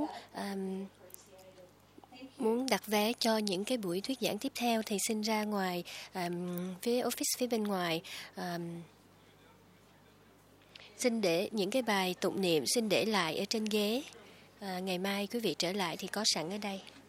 muốn đặt vé cho những cái buổi thuyết giảng tiếp theo thì xin ra ngoài phía office phía bên ngoài. Xin để những cái bài tụng niệm xin để lại ở trên ghế. Ngày mai quý vị trở lại thì có sẵn ở đây.